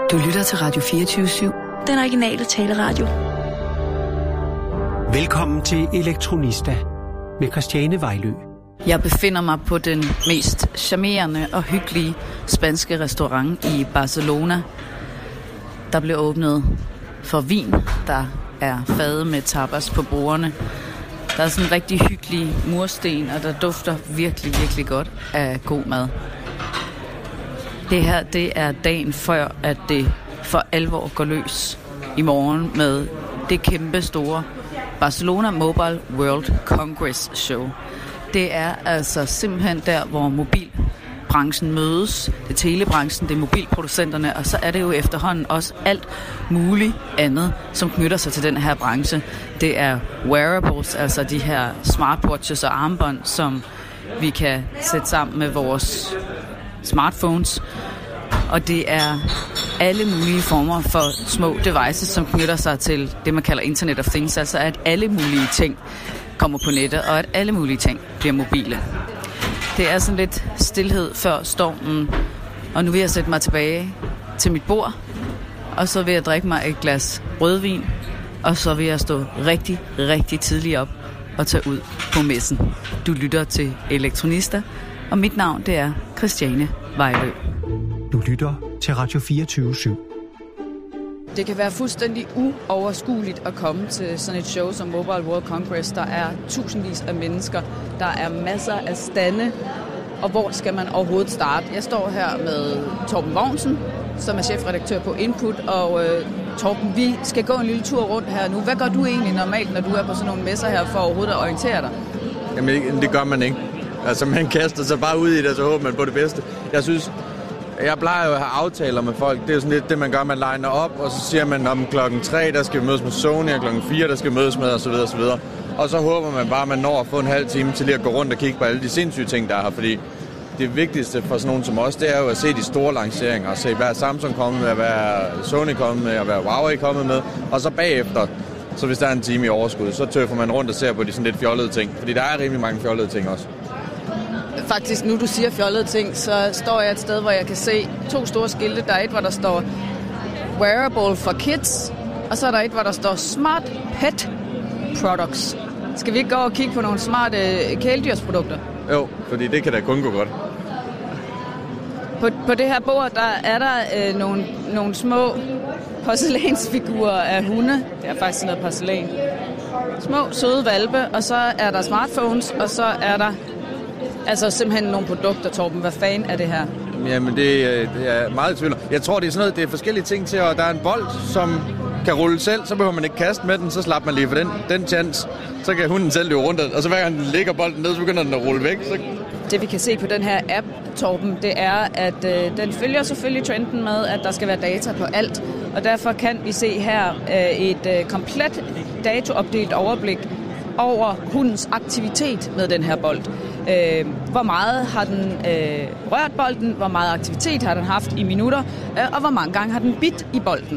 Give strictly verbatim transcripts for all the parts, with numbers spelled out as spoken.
Du lytter til Radio fireogtyve syv. Den originale taleradio. Velkommen til Elektronista med Christiane Vejlø. Jeg befinder mig på den mest charmerende og hyggelige spanske restaurant i Barcelona. Der blev åbnet for vin. Der er fade med tapas på bordene. Der er sådan en rigtig hyggelig mursten, og der dufter virkelig, virkelig godt af god mad. Det her, det er dagen før, at det for alvor går løs i morgen med det kæmpe store Barcelona Mobile World Congress Show. Det er altså simpelthen der, hvor mobilbranchen mødes. Det er telebranchen, det er mobilproducenterne, og så er det jo efterhånden også alt muligt andet, som knytter sig til den her branche. Det er wearables, altså de her smartwatches og armbånd, som vi kan sætte sammen med vores smartphones. Og det er alle mulige former for små devices, som knytter sig til det, man kalder Internet of Things. Altså at alle mulige ting kommer på nettet, og at alle mulige ting bliver mobile. Det er sådan lidt stilhed før stormen, og nu vil jeg sætte mig tilbage til mit bord, og så vil jeg drikke mig et glas rødvin, og så vil jeg stå rigtig, rigtig tidligt op og tage ud på messen. Du lytter til Elektronista, og mit navn det er Christiane Vejlø. Du lytter til Radio fireogtyve syv. Det kan være fuldstændig uoverskueligt at komme til sådan et show som Mobile World Congress. Der er tusindvis af mennesker, der er masser af stande, og hvor skal man overhovedet starte? Jeg står her med Torben Mogensen, som er chefredaktør på Input, og øh, Torben, vi skal gå en lille tur rundt her nu. Hvad gør du egentlig normalt, når du er på sådan nogle messer her, for overhovedet at orientere dig? Jamen, det gør man ikke. Altså, man kaster sig bare ud i det, og så håber man på det bedste. Jeg synes, jeg plejer jo at have aftaler med folk. Det er jo sådan lidt det, man gør, man liner op, og så siger man, om klokken tre, der skal vi mødes med Sony, og klokken fire, der skal vi mødes med, og så videre, og så videre. Og så håber man bare, at man når at få en halv time til lige at gå rundt og kigge på alle de sindssyge ting, der er her, fordi det vigtigste for sådan nogen som os, det er jo at se de store lanceringer, og se, hvad er Samsung kommet med, hvad er Sony kommet med, og hvad er Huawei kommet med, og så bagefter, så hvis der er en time i overskud, så tøffer man rundt og ser på de sådan lidt fjollede ting, fordi der er rimelig mange fjollede ting også. Faktisk, nu du siger fjollede ting, så står jeg et sted, hvor jeg kan se to store skilte. Der er et, hvor der står Wearable for Kids, og så er der et, hvor der står Smart Pet Products. Skal vi ikke gå og kigge på nogle smarte kæledyrsprodukter? Jo, fordi det kan da kun gå godt. På, på det her bord, der er der øh, nogle, nogle små porcelænsfigurer af hunde. Det er faktisk noget porcelæn. Små, søde hvalpe, og så er der smartphones, og så er der altså simpelthen nogle produkter, Torben. Hvad fanden er det her? Jamen, det, det er meget tvivl. Jeg tror, det er sådan noget, det er forskellige ting til, og der er en bold, som kan rulle selv, så behøver man ikke kaste med den, så slapper man lige for den, den chance. Så kan hunden selv løbe rundt, og så hver gang den ligger bolden ned, så begynder den at rulle væk. Så... Det vi kan se på den her app, Torben, det er, at øh, den følger selvfølgelig trenden med, at der skal være data på alt. Og derfor kan vi se her øh, et øh, komplet dataopdelt overblik over hundens aktivitet med den her bold. Øh, hvor meget har den øh, rørt bolden, hvor meget aktivitet har den haft i minutter, øh, og hvor mange gange har den bidt i bolden.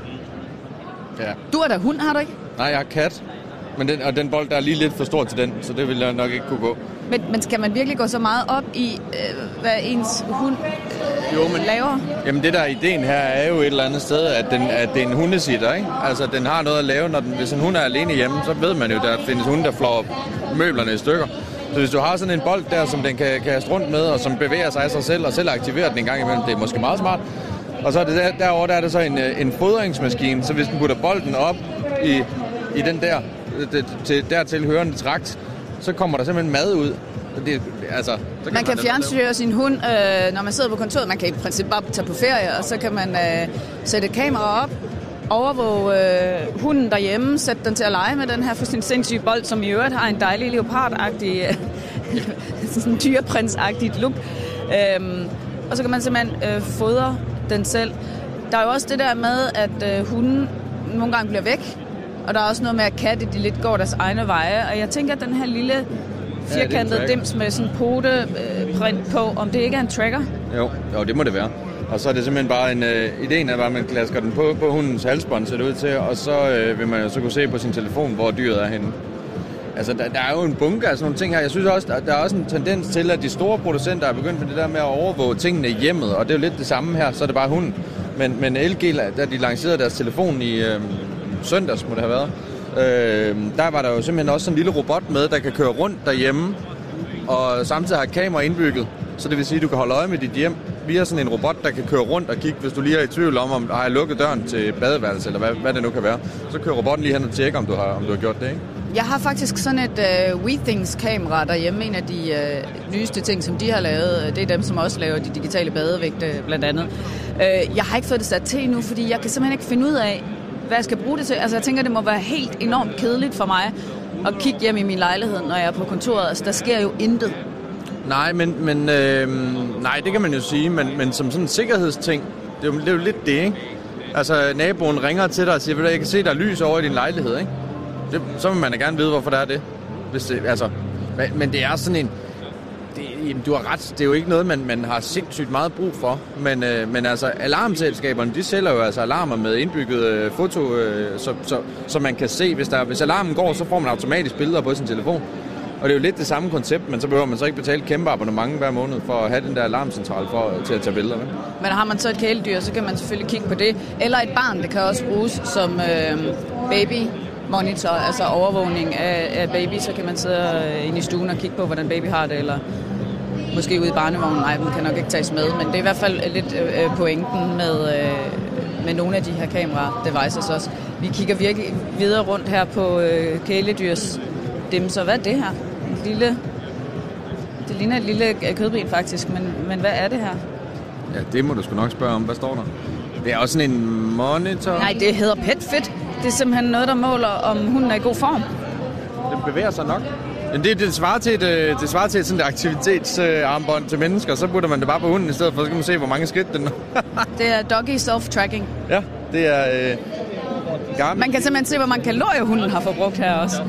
Ja. Du er da hund, har du ikke? Nej, jeg har kat, men den, og den bold der er lige lidt for stor til den, så det vil jeg nok ikke kunne gå. Men, men skal man virkelig gå så meget op i, øh, hvad ens hund øh, jo, men, laver? Jamen det der ideen her er jo et eller andet sted, at, den, at det er en hundesitter, ikke? Altså den har noget at lave, når den, hvis en hund er alene hjemme, så ved man jo, at der findes hunde, der flår møblerne i stykker. Så hvis du har sådan en bold der, som den kan kaste rundt med, og som bevæger sig af sig selv, og selv aktiverer den en gang imellem, det er måske meget smart. Og så er det der, derovre, der er det så en, en fodringsmaskine, så hvis den putter bolden op i, i den der, det, til, dertil hørende trakt, så kommer der simpelthen mad ud. Det, altså, så kan man kan fjernstyre sin hund, øh, når man sidder på kontoret. Man kan i princippet bare tage på ferie, og så kan man øh, sætte et kamera op, overvåge øh, hunden derhjemme, sætte den til at lege med den her fuldstændig sindssyge bold, som i øvrigt har en dejlig leopardagtig, øh, sådan en dyreprinsagtigt look. Øhm, og så kan man simpelthen øh, fodre den selv. Der er jo også det der med, at øh, hunden nogle gange bliver væk, og der er også noget med, at katte de lidt går deres egne veje, og jeg tænker, at den her lille firkantede ja, dims med sådan poteprint øh, på, om det ikke er en tracker? Jo, jo, det må det være. Og så er det simpelthen bare en... Øh, ideen er bare, at man klasker den på, på hundens halsbånd, ser det ud til, og så øh, vil man jo så kunne se på sin telefon, hvor dyret er henne. Altså, der, der er jo en bunke af sådan nogle ting her. Jeg synes også, der, der er også en tendens til, at de store producenter er begyndt med det der med at overvåge tingene i hjemmet, og det er jo lidt det samme her, så er det bare hunden. Men, men L G, da de lancerede deres telefon i øh, søndags, må det have været, øh, der var der jo simpelthen også sådan en lille robot med, der kan køre rundt derhjemme, og samtidig har kamera indbygget. Så det vil sige, at du kan holde øje med dit hjem via sådan en robot, der kan køre rundt og kigge, hvis du lige er i tvivl om, om har jeg lukket døren til badeværelse, eller hvad, hvad det nu kan være. Så kører robotten lige hen og tjekker, om du har, om du har gjort det, ikke? Jeg har faktisk sådan et uh, WeThings-kamera derhjemme. En af de uh, nyeste ting, som de har lavet, det er dem, som også laver de digitale badevægte, blandt andet. Uh, jeg har ikke fået det sat til endnu, fordi jeg kan simpelthen ikke finde ud af, hvad jeg skal bruge det til. Altså, jeg tænker, det må være helt enormt kedeligt for mig at kigge hjem i min lejlighed, når jeg er på kontoret. Altså, der sker jo intet. Nej, men, men øh, nej, det kan man jo sige, men, men som sådan en sikkerhedsting, det er, jo, det er jo lidt det, ikke? Altså, naboen ringer til dig og siger, jeg kan se, der er lys over i din lejlighed, ikke? Det, så vil man da gerne vide, hvorfor der er det. Hvis det altså, men det er sådan en... Det, jamen, du har ret, det er jo ikke noget, man, man har sindssygt meget brug for. Men, øh, men altså, alarmselskaberne, de sælger jo altså alarmer med indbygget øh, foto, øh, så, så, så man kan se, hvis, der, hvis alarmen går, så får man automatisk billeder på sin telefon. Og det er jo lidt det samme koncept, men så behøver man så ikke betale kæmpe abonnement hver måned for at have den der alarmcentral for, til at tage billeder med. Men har man så et kæledyr, så kan man selvfølgelig kigge på det. Eller et barn, det kan også bruges som øh, baby monitor, altså overvågning af, af baby, så kan man sidde inde i stuen og kigge på, hvordan baby har det, eller måske ude i barnevognen. Nej, den kan nok ikke tages med, men det er i hvert fald lidt øh, pointen med, øh, med nogle af de her kamera-devices også. Vi kigger virkelig videre rundt her på øh, kæledyrs dem, så hvad er det her? En lille, det ligner et lille kødben faktisk, men, men hvad er det her? Ja, det må du sgu nok spørge om. Hvad står der? Det er også sådan en monitor. Nej, det hedder PetFit. Det er simpelthen noget, der måler, om hunden er i god form. Den bevæger sig nok. Men det, det svarer til et, det svarer til et sådan et aktivitetsarmbånd til mennesker. Så putter man det bare på hunden i stedet for, så kan man se, hvor mange skridt den er. Det er doggy self-tracking. Ja, det er øh, gammel. Man kan simpelthen se, hvor mange kalorier hunden har forbrugt her også.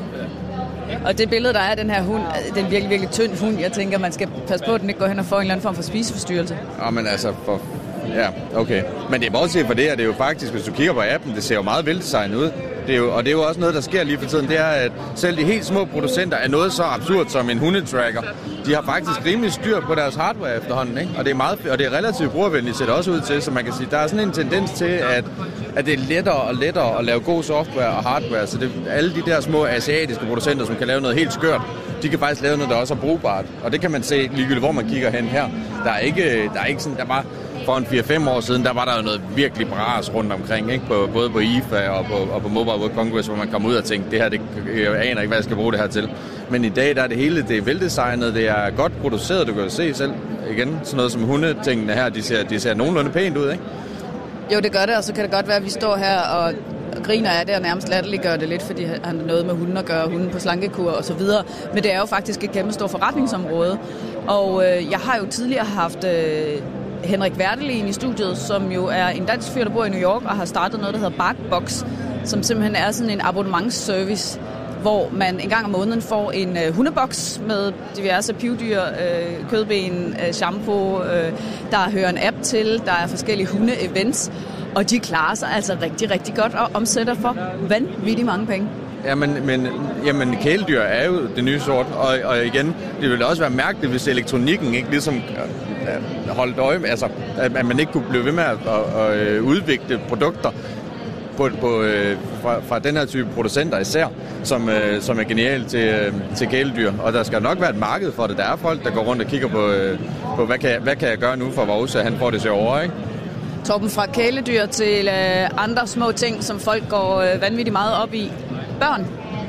Og det billede, der er af den her hund, det er en virkelig, virkelig tynd hund. Jeg tænker, man skal passe på, at den ikke går hen og får en eller anden form for spiseforstyrrelse. Ja, men altså, for... ja, okay. Men det er bortset fra det, at det er jo faktisk, hvis du kigger på appen, det ser jo meget veldesignet ud. Det er jo, og det er jo også noget, der sker lige for tiden, det er, at selv de helt små producenter er noget så absurd som en hundetracker. De har faktisk rimelig styr på deres hardware efterhånden, ikke? Og det er meget, og det er relativt brugervenligt, ser det også ud til, så man kan sige, der er sådan en tendens til, at, at det er lettere og lettere at lave god software og hardware. Så det, alle de der små asiatiske producenter, som kan lave noget helt skørt, de kan faktisk lave noget, der også er brugbart. Og det kan man se ligegyldigt, hvor man kigger hen her. Der er ikke, der er ikke sådan, der bare... For en fire fem år siden, der var der jo noget virkelig bras rundt omkring, ikke? På, både på I F A og på, og på Mobile World Congress, hvor man kom ud og tænkte, det her, det, jeg aner ikke, hvad jeg skal bruge det her til. Men i dag, der er det hele, det er veldesignet, det er godt produceret, du kan jo se selv, igen, sådan noget som hundetingene her, de ser, de ser nogenlunde pænt ud, ikke? Jo, det gør det, og så kan det godt være, at vi står her og griner af det, og nærmest latterliggør det lidt, fordi han har noget med hunden at gøre, hunden på slankekur og så videre. Men det er jo faktisk et kæmpe stort forretningsområde. Og øh, jeg har jo tidligere haft... Øh, Henrik Verdelin i studiet, som jo er en dansk fyr, der bor i New York og har startet noget, der hedder Barkbox, som simpelthen er sådan en abonnementsservice, hvor man en gang om måneden får en øh, hundeboks med diverse pivdyr, øh, kødben, øh, shampoo, øh, der hører en app til, der er forskellige hunde-events, og de klarer sig altså rigtig, rigtig godt og omsætter for vanvittigt mange penge. Ja, men, men jamen, kæledyr er jo det nye sort, og, og igen, det ville også være mærkeligt, hvis elektronikken ikke ligesom øh, holdt øje med, altså, at man ikke kunne blive ved med at, at, at udvikle produkter på, på, øh, fra, fra den her type producenter især, som, øh, som er genialt til, øh, til kæledyr. Og der skal nok være et marked for det. Der er folk, der går rundt og kigger på, øh, på hvad, kan, hvad kan jeg gøre nu for vores, at han får det til over, ikke? Torben, fra kæledyr til øh, andre små ting, som folk går øh, vanvittigt meget op i. Børn.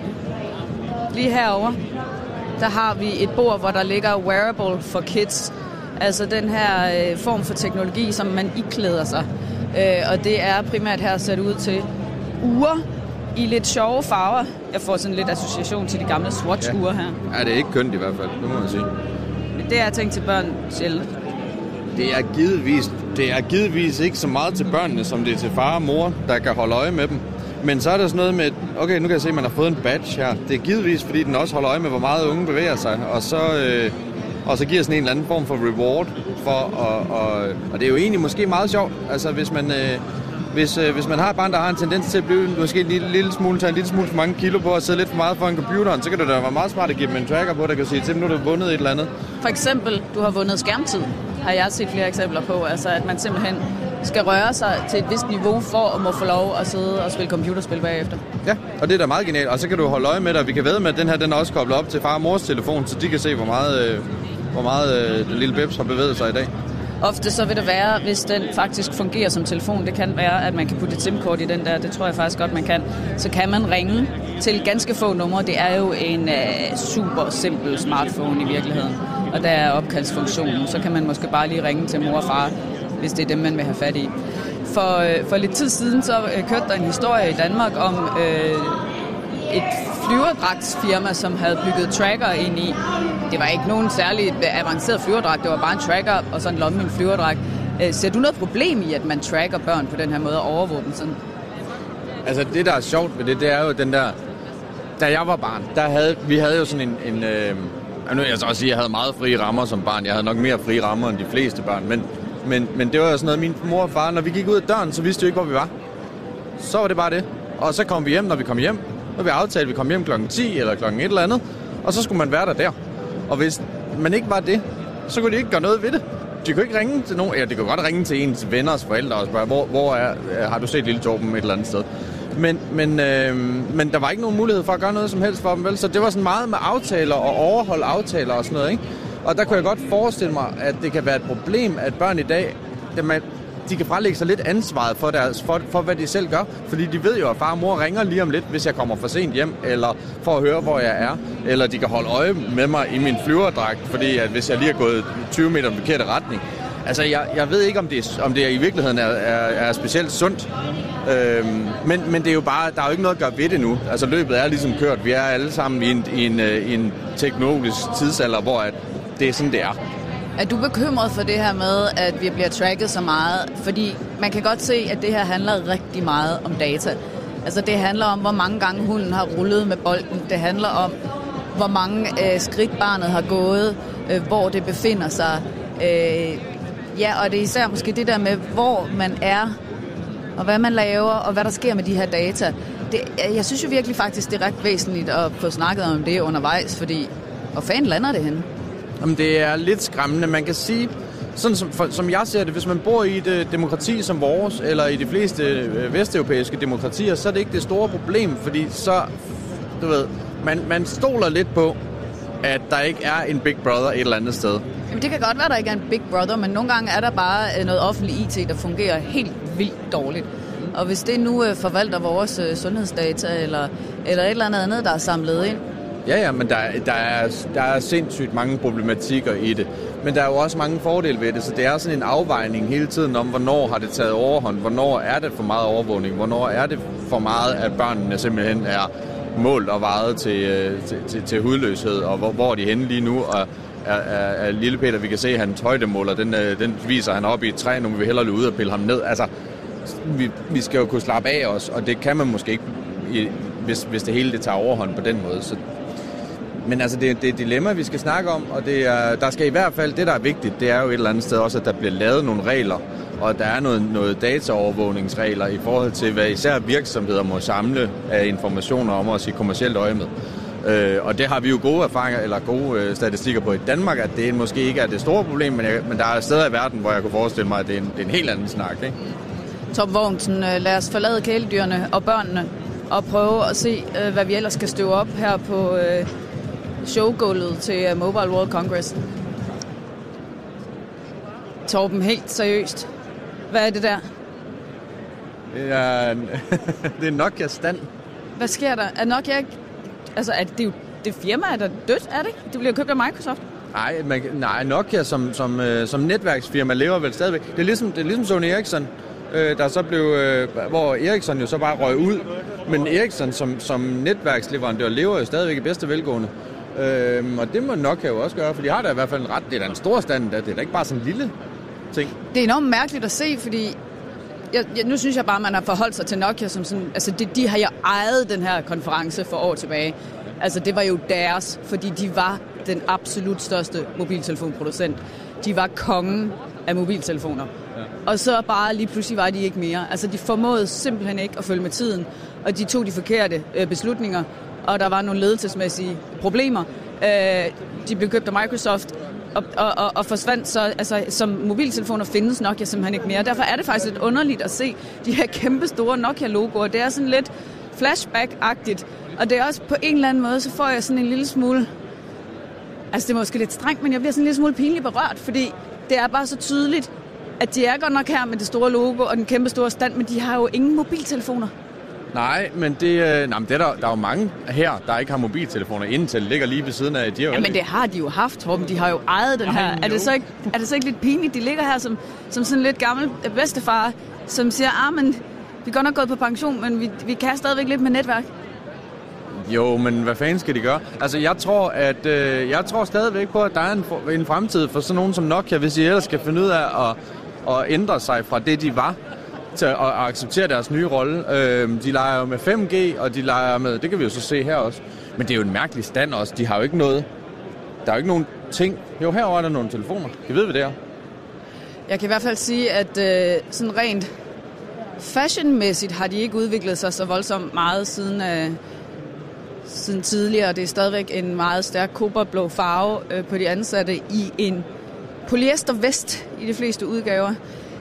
Lige herovre, der har vi et bord, hvor der ligger wearable for kids. Altså den her øh, form for teknologi, som man iklæder sig. Øh, og det er primært her sat ud til ure i lidt sjove farver. Jeg får sådan lidt association til de gamle Swatch-ure her. Ja, det er ikke kønt i hvert fald, det må man sige. Men det er tænkt til børn sjældent. Det er givetvis, det er givetvis ikke så meget til børnene, som det er til far og mor, der kan holde øje med dem. Men så er der sådan noget med, okay, nu kan jeg se, at man har fået en badge her. Det er givetvis, fordi den også holder øje med, hvor meget unge bevæger sig. Og så, øh, og så giver sådan en eller anden form for reward. For, og, og, og det er jo egentlig måske meget sjovt. Altså, hvis man, øh, hvis, øh, hvis man har et barn, der har en tendens til at blive måske en lille, lille smule, tage en lille smule for mange kilo på og sidde lidt for meget foran computeren, så kan det da være meget smart at give dem en tracker på, der kan sige til dem, nu har du vundet et eller andet. For eksempel, du har vundet skærmtid. har jeg set flere eksempler på. Altså, at man simpelthen skal røre sig til et vist niveau for at må få lov at sidde og spille computerspil bagefter. Ja, og det er da meget genialt. Og så kan du holde øje med dig. Vi kan vædde med, at den her den er også koblet op til far og mors telefon, så de kan se, hvor meget, øh, hvor meget øh, den lille bebs har bevæget sig i dag. Ofte så vil det være, hvis den faktisk fungerer som telefon, det kan være, at man kan putte et SIM-kort i den der, det tror jeg faktisk godt, man kan. Så kan man ringe til ganske få numre. Det er jo en uh, super simpel smartphone i virkeligheden, og der er opkaldsfunktionen. Så kan man måske bare lige ringe til mor og far, hvis det er dem, man vil have fat i. For, uh, for lidt tid siden, så uh, kørte der en historie i Danmark om uh, et flyverdragtsfirma, som havde bygget tracker ind i. Det var ikke nogen særligt avanceret flyverdragt, det var bare en tracker og så en lomme med en flyverdragt. Ser du noget problem i, at man tracker børn på den her måde og overvåger dem sådan? Altså det, der er sjovt ved det, det er jo den der... Da jeg var barn, der havde vi havde jo sådan en... en øh, nu vil jeg så også sige, at jeg havde meget frie rammer som barn. Jeg havde nok mere frie rammer end de fleste børn, men, men, men det var jo sådan noget, min mor og far, når vi gik ud af døren, så vidste vi ikke, hvor vi var. Så var det bare det. Og så kom vi hjem, når vi kom hjem. Og vi aftalte, at vi kom hjem klokken ti eller klokken et eller andet. Og så skulle man være der der. Og hvis man ikke var det, så kunne de ikke gøre noget ved det. De kunne ikke ringe til nogen. Ja, de kunne godt ringe til ens venners forældre og spørge, hvor, hvor er, har du set lille Torben et eller andet sted. Men, men, øh, men der var ikke nogen mulighed for at gøre noget som helst for dem, vel? Så det var sådan meget med aftaler og overholde aftaler og sådan noget, ikke? Og der kunne jeg godt forestille mig, at det kan være et problem, at børn i dag, de kan frelægge sig lidt ansvaret for, deres, for, for, hvad de selv gør. Fordi de ved jo, at far og mor ringer lige om lidt, hvis jeg kommer for sent hjem, eller for at høre, hvor jeg er. Eller de kan holde øje med mig i min flyverdragt, fordi at hvis jeg lige er gået tyve meter i den forkerte retning. Altså, jeg, jeg ved ikke, om det, om det i virkeligheden er, er, er specielt sundt. Øhm, men, men det er jo bare, der er jo ikke noget at gøre ved det nu. Altså, løbet er ligesom kørt. Vi er alle sammen i en, i en, i en teknologisk tidsalder, hvor at det er sådan, det er. Er du bekymret for det her med, at vi bliver tracket så meget? Fordi man kan godt se, at det her handler rigtig meget om data. Altså det handler om, hvor mange gange hunden har rullet med bolden. Det handler om, hvor mange øh, skridt barnet har gået, øh, hvor det befinder sig. Øh, ja, og det er især måske det der med, hvor man er, og hvad man laver, og hvad der sker med de her data. Det, jeg synes jo virkelig faktisk, det er ret væsentligt at få snakket om det undervejs, fordi hvor fanden lander det henne? Jamen, det er lidt skræmmende. Man kan sige, sådan som, for, som jeg ser det, hvis man bor i et demokrati som vores, eller i de fleste øh, vesteuropæiske demokratier, så er det ikke det store problem, fordi så, du ved, man, man stoler lidt på, at der ikke er en Big Brother et eller andet sted. Jamen, det kan godt være, at der ikke er en Big Brother, men nogle gange er der bare noget offentlig I T, der fungerer helt vildt dårligt. Og hvis det nu øh, forvalter vores øh, sundhedsdata, eller, eller et eller andet andet, der er samlet ind. Ja, ja, men der, der, er, der er sindssygt mange problematikker i det. Men der er jo også mange fordele ved det, så det er sådan en afvejning hele tiden om, hvornår har det taget overhånd, hvornår er det for meget overvågning, hvornår er det for meget, at børnene simpelthen er målt og vejet til, til, til, til hudløshed, og hvor, hvor er de henne lige nu, og er, er, er lille Peter, vi kan se, at hans højdemåler, den, den viser han op i et træ, nu vil vi hellere løbe ud og pille ham ned. Altså, vi, vi skal jo kunne slappe af os, og det kan man måske ikke, hvis, hvis det hele det tager overhånd på den måde, så. Men altså, det, det er et dilemma, vi skal snakke om, og det er, der skal i hvert fald, det der er vigtigt, det er jo et eller andet sted også, at der bliver lavet nogle regler, og at der er noget, noget dataovervågningsregler i forhold til, hvad især virksomheder må samle af informationer om os i kommercielt øje med. Øh, og det har vi jo gode erfaringer, eller gode øh, statistikker på i Danmark, at det måske ikke er det store problem, men, jeg, men der er steder i verden, hvor jeg kunne forestille mig, at det er en, det er en helt anden snak, ikke? Torben Vognsen, lad os forlade kæledyrene og børnene, og prøve at se, hvad vi ellers skal støve op her på øh, showgulvet til Mobile World Congress. Torben, helt seriøst. Hvad er det der? Det er, det er Nokia stand. Hvad sker der? Er Nokia ikke... Altså, er det, det, er jo, det firma er der dødt, er det ikke? Det bliver købt af Microsoft. Nej, man, nej Nokia som, som, øh, som netværksfirma lever vel stadigvæk. Det er ligesom, det er ligesom Sony Ericsson, øh, der så blev, øh, hvor Ericsson jo så bare røg ud. Men Ericsson som, som netværksleverandør lever jo stadigvæk i bedste velgående. Øh, og det må Nokia jo også gøre, for de har da i hvert fald en ret. Det er da en stor stand, det er da ikke bare sådan en lille ting. Det er enormt mærkeligt at se, fordi jeg, jeg, nu synes jeg bare, man har forholdt sig til Nokia som sådan, altså de, de har jo ejet den her konference for år tilbage. Altså det var jo deres, fordi de var den absolut største mobiltelefonproducent. De var kongen af mobiltelefoner. Ja. Og så bare lige pludselig var de ikke mere. Altså de formåede simpelthen ikke at følge med tiden, og de tog de forkerte øh, beslutninger, og der var nogle ledelsesmæssige problemer. Øh, de blev købt af Microsoft. og, og, og, og forsvandt, så altså, som mobiltelefoner findes Nokia simpelthen ikke mere. Derfor er det faktisk lidt underligt at se de her kæmpe store Nokia-logoer. Det er sådan lidt flashback-agtigt, og det er også på en eller anden måde, så får jeg sådan en lille smule, altså det er måske lidt strengt, men jeg bliver sådan en lille smule pinligt berørt, fordi det er bare så tydeligt, at de er godt nok her med det store logo og den kæmpe store stand, men de har jo ingen mobiltelefoner. Nej, men det, øh, nej, men det er der, der er jo mange her, der ikke har mobiltelefoner. Intel ligger lige ved siden af. De ja, men det har de jo haft, Torben. De har jo ejet den her. Er det, så ikke, er det så ikke lidt pinligt? De ligger her som, som sådan lidt gammel bedstefar, som siger, ah, men vi er godt nok gået på pension, men vi, vi kan stadigvæk lidt med netværk. Jo, men hvad fanden skal de gøre? Altså, jeg tror, at øh, jeg tror stadigvæk på, at der er en, en fremtid for sådan nogen som Nokia, hvis de ellers skal finde ud af at, at ændre sig fra det, de var, til at acceptere deres nye rolle. Øh, de leger jo med fem G, og de leger med, det kan vi jo så se her også, men det er jo en mærkelig stand også. De har jo ikke noget, der er jo ikke nogen ting. Jo, herovre er der nogle telefoner. Kan ved, hvad det er? Jeg kan i hvert fald sige, at øh, sådan rent fashionmæssigt har de ikke udviklet sig så voldsomt meget siden, øh, siden tidligere. Det er stadigvæk en meget stærk kobaltblå farve øh, på de ansatte i en polyestervest i de fleste udgaver.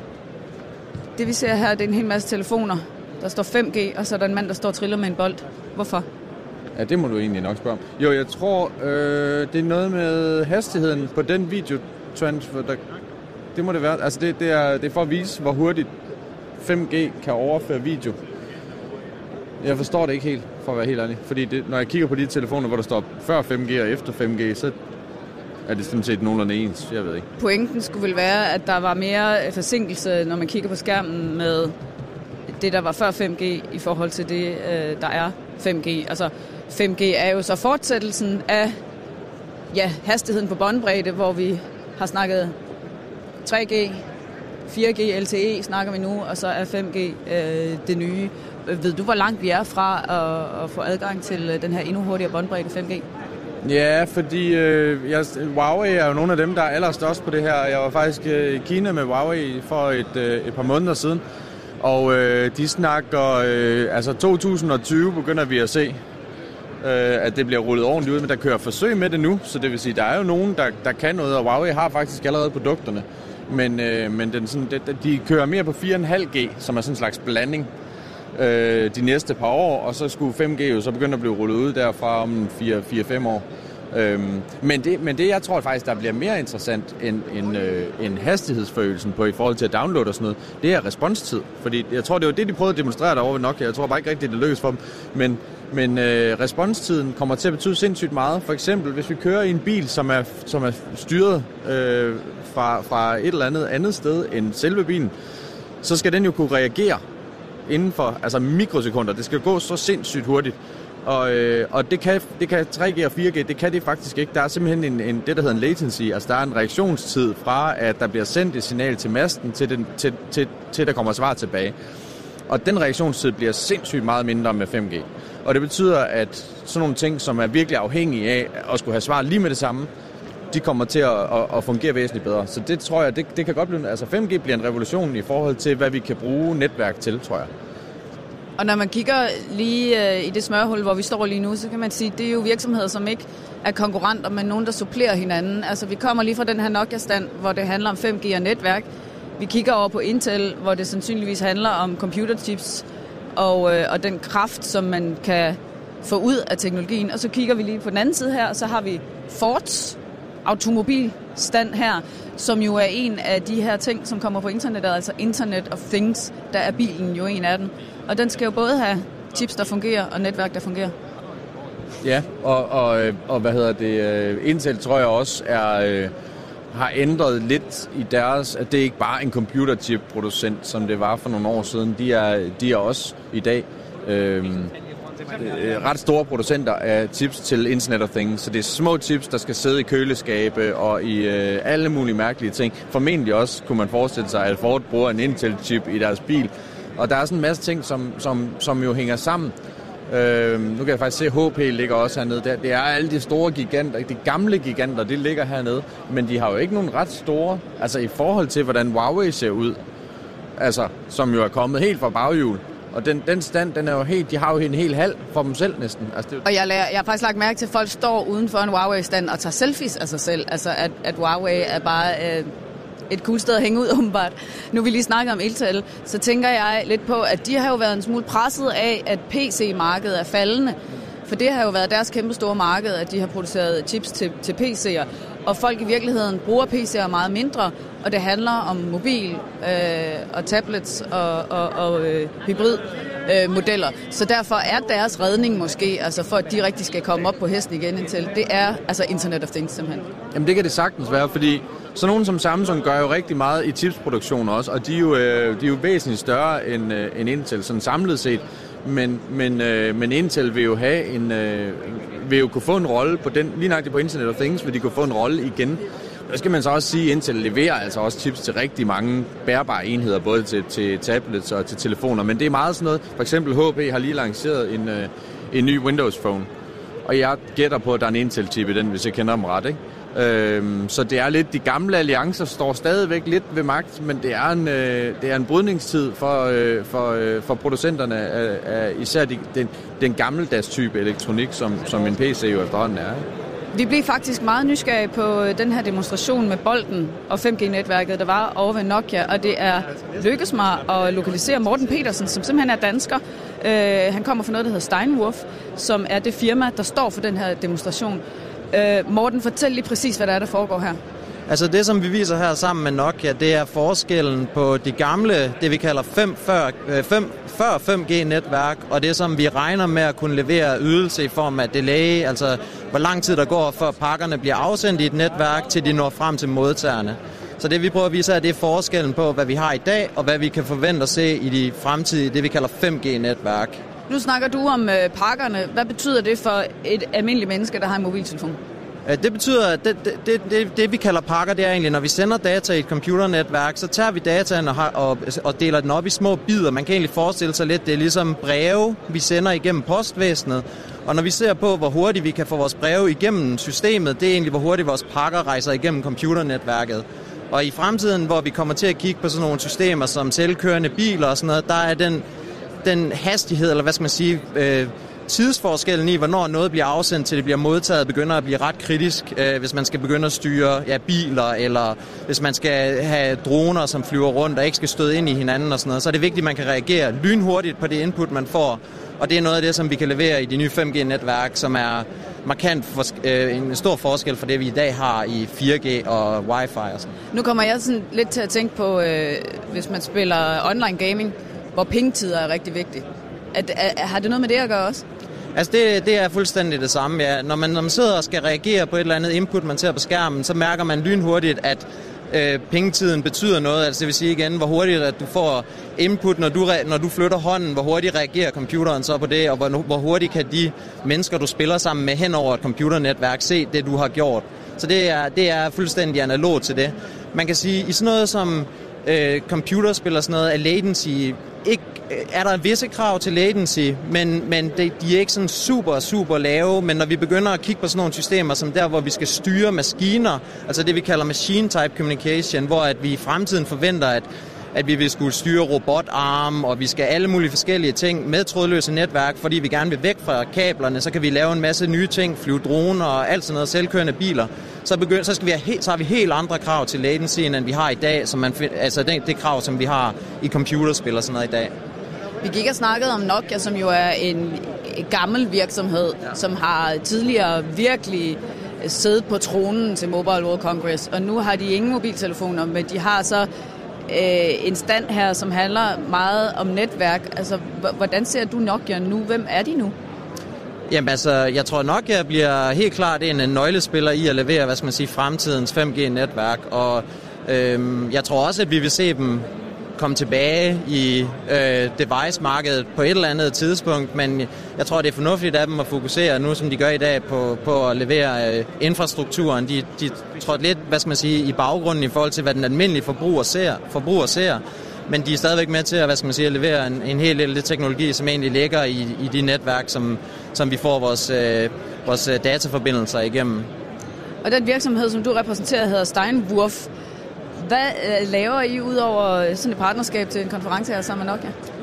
Det vi ser her, det er en hel masse telefoner. Der står fem G, og så er der en mand, der står og triller med en bold. Hvorfor? Ja, det må du egentlig nok spørge om. Jo, jeg tror, øh, det er noget med hastigheden på den videotransfer. Der, det må det være. Altså, det, det, er, det er for at vise, hvor hurtigt fem G kan overføre video. Jeg forstår det ikke helt, for at være helt ærlig. Fordi det, når jeg kigger på de telefoner, hvor der står før fem G og efter fem G, så er det sådan set nogenlunde ens. Jeg ved ikke. Pointen skulle vel være, at der var mere forsinkelse, når man kigger på skærmen med det, der var før fem G, i forhold til det, der er fem G. Altså, fem G er jo så fortsættelsen af ja, hastigheden på båndbredde, hvor vi har snakket tre G, fire G, L T E snakker vi nu, og så er fem G øh, det nye. Ved du, hvor langt vi er fra at, at få adgang til den her endnu hurtigere båndbredde fem G? Ja, fordi øh, jeg, Huawei er jo nogle af dem, der er allerstørst på det her. Jeg var faktisk øh, i Kina med Huawei for et, øh, et par måneder siden, og øh, de snakker, øh, altså to tusind og tyve begynder vi at se, øh, at det bliver rullet ordentligt ud, men der kører forsøg med det nu, så det vil sige, der er jo nogen, der, der kan noget, og Huawei har faktisk allerede produkterne, men, øh, men den sådan, de, de kører mere på fire komma fem G, som er sådan en slags blanding øh, de næste par år, og så skulle fem G jo så begynde at blive rullet ud derfra om fire til fem år. Øhm, men, det, men det, jeg tror faktisk, der bliver mere interessant end, end, øh, end hastighedsforøgelsen på i forhold til at downloade og sådan noget, det er responstid. Fordi jeg tror, det var det, de prøvede at demonstrere derovre ved Nokia. Jeg tror bare ikke rigtigt, det lykkes for dem. Men, men øh, responstiden kommer til at betyde sindssygt meget. For eksempel, hvis vi kører i en bil, som er, som er styret øh, fra, fra et eller andet andet sted end selve bilen, så skal den jo kunne reagere inden for altså mikrosekunder. Det skal gå så sindssygt hurtigt. Og, øh, og det kan, det kan tre G og fire G, det kan det faktisk ikke. Der er simpelthen en, en, det, der hedder en latency. Altså der er en reaktionstid fra, at der bliver sendt et signal til masten, til, den, til, til, til der kommer svar tilbage. Og den reaktionstid bliver sindssygt meget mindre med fem G. Og det betyder, at sådan nogle ting, som er virkelig afhængige af at skulle have svar lige med det samme, de kommer til at, at, at fungere væsentligt bedre. Så det tror jeg, det, det kan godt blive... Altså fem G bliver en revolution i forhold til, hvad vi kan bruge netværk til, tror jeg. Og når man kigger lige øh, i det smørhul, hvor vi står lige nu, så kan man sige, at det er jo virksomheder, som ikke er konkurrenter, men nogen, der supplerer hinanden. Altså vi kommer lige fra den her Nokia-stand, hvor det handler om fem G og netværk. Vi kigger over på Intel, hvor det sandsynligvis handler om computerchips og, øh, og den kraft, som man kan få ud af teknologien. Og så kigger vi lige på den anden side her, og så har vi Fords automobilstand her, som jo er en af de her ting, som kommer på internettet, altså Internet of Things, der er bilen jo en af dem. Og den skal jo både have chips, der fungerer, og netværk, der fungerer. Ja, og, og, og hvad hedder det, Intel tror jeg også er, øh, har ændret lidt i deres, at det ikke bare er en computerchip-producent, som det var for nogle år siden. De er, de er også i dag øh, ret store producenter af chips til Internet of Things. Så det er små chips, der skal sidde i køleskabe og i øh, alle mulige mærkelige ting. Formentlig også kunne man forestille sig, at Ford bruger en Intel-chip i deres bil. Og der er sådan en masse ting, som, som, som jo hænger sammen. Øh, nu kan jeg faktisk se, at H P ligger også hernede. Der, det er alle de store giganter, de gamle giganter, de ligger hernede. Men de har jo ikke nogen ret store, altså i forhold til, hvordan Huawei ser ud. Altså, som jo er kommet helt fra baghjul. Og den, den stand, den er jo helt, de har jo en hel halv for dem selv næsten. Altså, det... Og jeg, lader, jeg har faktisk lagt mærke til, at folk står uden for en Huawei-stand og tager selfies af sig selv. Altså, at, at Huawei er bare øh, et cool sted at hænge ud, åbenbart. Nu vi lige snakker om Intel, så tænker jeg lidt på, at de har jo været en smule presset af, at P C-markedet er faldende. For det har jo været deres kæmpe store marked, at de har produceret chips til, til P C'er. Og folk i virkeligheden bruger P C'er meget mindre, og det handler om mobil øh, og tablets og, og, og øh, hybridmodeller. Øh, så derfor er deres redning måske, altså for at de rigtig skal komme op på hesten igen indtil, det er altså Internet of Things simpelthen. Jamen det kan det sagtens være, fordi så nogen som Samsung gør jo rigtig meget i chipsproduktion også, og de er jo, øh, de er jo væsentligt større end, øh, end Intel, sådan samlet set. Men, men, øh, men Intel vil jo have en, øh, vil jo kunne få en rolle på den, lige nøjagtigt på Internet of Things, vil de kunne få en rolle igen. Der skal man så også sige, at Intel leverer altså også chips til rigtig mange bærbare enheder, både til, til tablets og til telefoner. Men det er meget sådan noget. For eksempel H P har lige lanceret en, øh, en ny Windows Phone. Og jeg gætter på, at der er en Intel-chip i den, hvis jeg kender dem ret, ikke? Øhm, så det er lidt, de gamle alliancer står stadigvæk lidt ved magt, men det er en, øh, det er en brydningstid for, øh, for, øh, for producenterne af, af især de, den, den gammeldags type elektronik, som, som en P C jo efterhånden er. Vi blev faktisk meget nysgerrige på den her demonstration med bolden og fem G-netværket, der var over ved Nokia, og det er lykkedes mig at lokalisere Morten Petersen, som simpelthen er dansker. Øh, han kommer fra noget, der hedder Steinwurf, som er det firma, der står for den her demonstration. Øh, Morten, fortæl lige præcis, hvad der er, der foregår her. Altså det, som vi viser her sammen med Nokia, det er forskellen på de gamle, det vi kalder før fem G-netværk, og det, som vi regner med at kunne levere ydelse i form af delay, altså hvor lang tid der går, før pakkerne bliver afsendt i et netværk, til de når frem til modtagerne. Så det, vi prøver at vise, er, det er forskellen på, hvad vi har i dag, og hvad vi kan forvente at se i de fremtidige, det vi kalder fem G-netværk. Nu snakker du om øh, pakkerne. Hvad betyder det for et almindeligt menneske, der har en mobiltelefon? Det betyder, at det, det, det, det vi kalder pakker, det er egentlig, når vi sender data i et computernetværk, så tager vi dataen og, har, og, og deler den op i små bidder. Man kan egentlig forestille sig lidt, det er ligesom breve, vi sender igennem postvæsenet. Og når vi ser på, hvor hurtigt vi kan få vores breve igennem systemet, det er egentlig, hvor hurtigt vores pakker rejser igennem computernetværket. Og i fremtiden, hvor vi kommer til at kigge på sådan nogle systemer som selvkørende biler og sådan noget, der er den, den hastighed, eller hvad skal man sige, øh, tidsforskellen i, hvornår noget bliver afsendt til det bliver modtaget, begynder at blive ret kritisk, øh, hvis man skal begynde at styre ja, biler, eller hvis man skal have droner, som flyver rundt og ikke skal støde ind i hinanden og sådan noget. Så er det vigtigt, at man kan reagere lynhurtigt på det input, man får. Og det er noget af det, som vi kan levere i de nye fem G-netværk, som er markant for, øh, en stor forskel for det, vi i dag har i fire G og Wi-Fi og sådan. Nu kommer jeg sådan lidt til at tænke på, øh, hvis man spiller online gaming, hvor pingetider er rigtig vigtigt. At, at, har det noget med det at gøre også? Altså det, det er fuldstændig det samme, ja. Når man, når man sidder og skal reagere på et eller andet input, man ser på skærmen, så mærker man lynhurtigt, at øh, pengetiden betyder noget. Altså det vil sige igen, hvor hurtigt at du får input, når du, når du flytter hånden, hvor hurtigt reagerer computeren så på det, og hvor, hvor hurtigt kan de mennesker, du spiller sammen med hen over et computernetværk, se det, du har gjort. Så det er, det er fuldstændig analog til det. Man kan sige, i sådan noget som øh, computerspil og sådan noget, er latency ikke er der visse krav til latency, men, men de, de er ikke sådan super, super lave. Men når vi begynder at kigge på sådan nogle systemer, som der, hvor vi skal styre maskiner, altså det vi kalder machine-type communication, hvor at vi i fremtiden forventer, at, at vi vil skulle styre robotarm, og vi skal alle mulige forskellige ting med trådløse netværk, fordi vi gerne vil væk fra kablerne, så kan vi lave en masse nye ting, flyve droner og alt sådan noget, selvkørende biler. Så, begynd, så, skal vi have helt, så har vi helt andre krav til latency, end vi har i dag, som man, altså det, det krav, som vi har i computerspil og sådan noget i dag. Vi gik og snakkede om Nokia, som jo er en gammel virksomhed, ja. Som har tidligere virkelig siddet på tronen til Mobile World Congress, og nu har de ingen mobiltelefoner, men de har så øh, en stand her, som handler meget om netværk. Altså, hvordan ser du Nokia nu? Hvem er de nu? Jamen altså, jeg tror Nokia bliver helt klart en nøglespiller i at levere, hvad skal man sige, fremtidens fem G-netværk, og øhm, jeg tror også, at vi vil se dem komme tilbage i øh, device-markedet på et eller andet tidspunkt, men jeg tror, det er fornuftigt af dem at fokusere nu, som de gør i dag, på, på at levere øh, infrastrukturen. De, de tror lidt, hvad skal man sige, i baggrunden i forhold til, hvad den almindelige forbruger ser, forbruger ser, men de er stadigvæk med til at, hvad skal man sige, at levere en, en hel del teknologi, som egentlig ligger i, i de netværk, som, som vi får vores, øh, vores dataforbindelser igennem. Og den virksomhed, som du repræsenterer, hedder Steinwurf. Hvad øh, laver I ud over sådan et partnerskab til en konference her sammen med Nokia?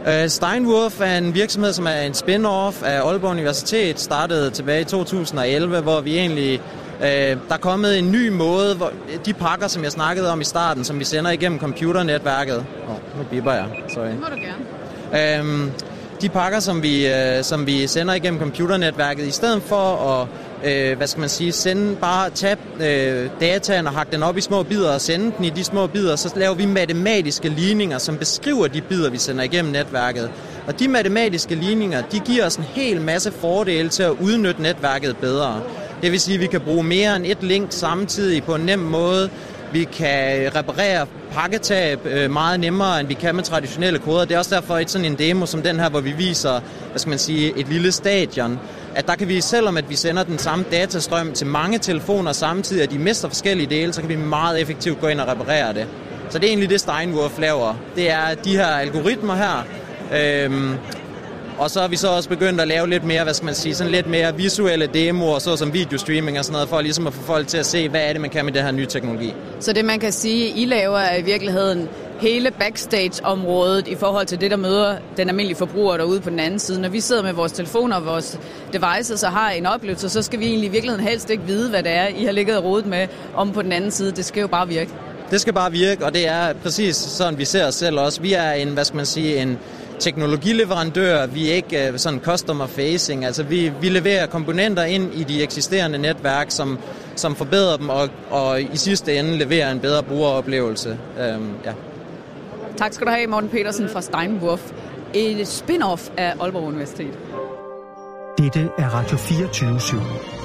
Uh, Steinwurf er en virksomhed, som er en spin-off af Aalborg Universitet, startede tilbage i to tusind og elleve, hvor vi egentlig, uh, der er kommet en ny måde, hvor de pakker, som jeg snakkede om i starten, som vi sender igennem computernetværket. Åh, oh, nu bipper jeg. Sorry. Det må du gerne. Uh, de pakker, som vi, uh, som vi sender igennem computernetværket, i stedet for at Øh, hvad skal man sige, sende bare, tage øh, dataen og hakke den op i små bidder og sende den i de små bidder, så laver vi matematiske ligninger, som beskriver de bidder, vi sender igennem netværket. Og de matematiske ligninger, de giver os en hel masse fordele til at udnytte netværket bedre. Det vil sige, at vi kan bruge mere end et link samtidig på en nem måde. Vi kan reparere pakketab øh, meget nemmere, end vi kan med traditionelle koder. Det er også derfor, at sådan en demo som den her, hvor vi viser, hvad skal man sige, et lille stadion, at der kan vi, selvom at vi sender den samme datastrøm til mange telefoner samtidig, at de mister forskellige dele, så kan vi meget effektivt gå ind og reparere det. Så det er egentlig det, Steinwurf laver. Det er de her algoritmer her. Øhm, og så har vi så også begyndt at lave lidt mere, hvad skal man sige, sådan lidt mere visuelle demoer, såsom videostreaming og sådan noget, for ligesom at få folk til at se, hvad er det, man kan med det her nye teknologi. Så det, man kan sige, I laver er i virkeligheden hele backstage-området i forhold til det, der møder den almindelige forbruger derude på den anden side. Når vi sidder med vores telefoner og vores devices og har en oplevelse, så skal vi egentlig i virkeligheden helst ikke vide, hvad det er, I har ligget og rodet med om på den anden side. Det skal jo bare virke. Det skal bare virke, og det er præcis sådan, vi ser os selv også. Vi er en, hvad skal man sige, en teknologileverandør. Vi er ikke uh, sådan customer facing. Altså vi, vi leverer komponenter ind i de eksisterende netværk, som, som forbedrer dem og, og i sidste ende leverer en bedre brugeroplevelse. Um, ja. Tak skal du have, Morten Petersen fra Steinwurf. Et spin-off af Aalborg Universitet. Dette er Radio fireogtyve syv.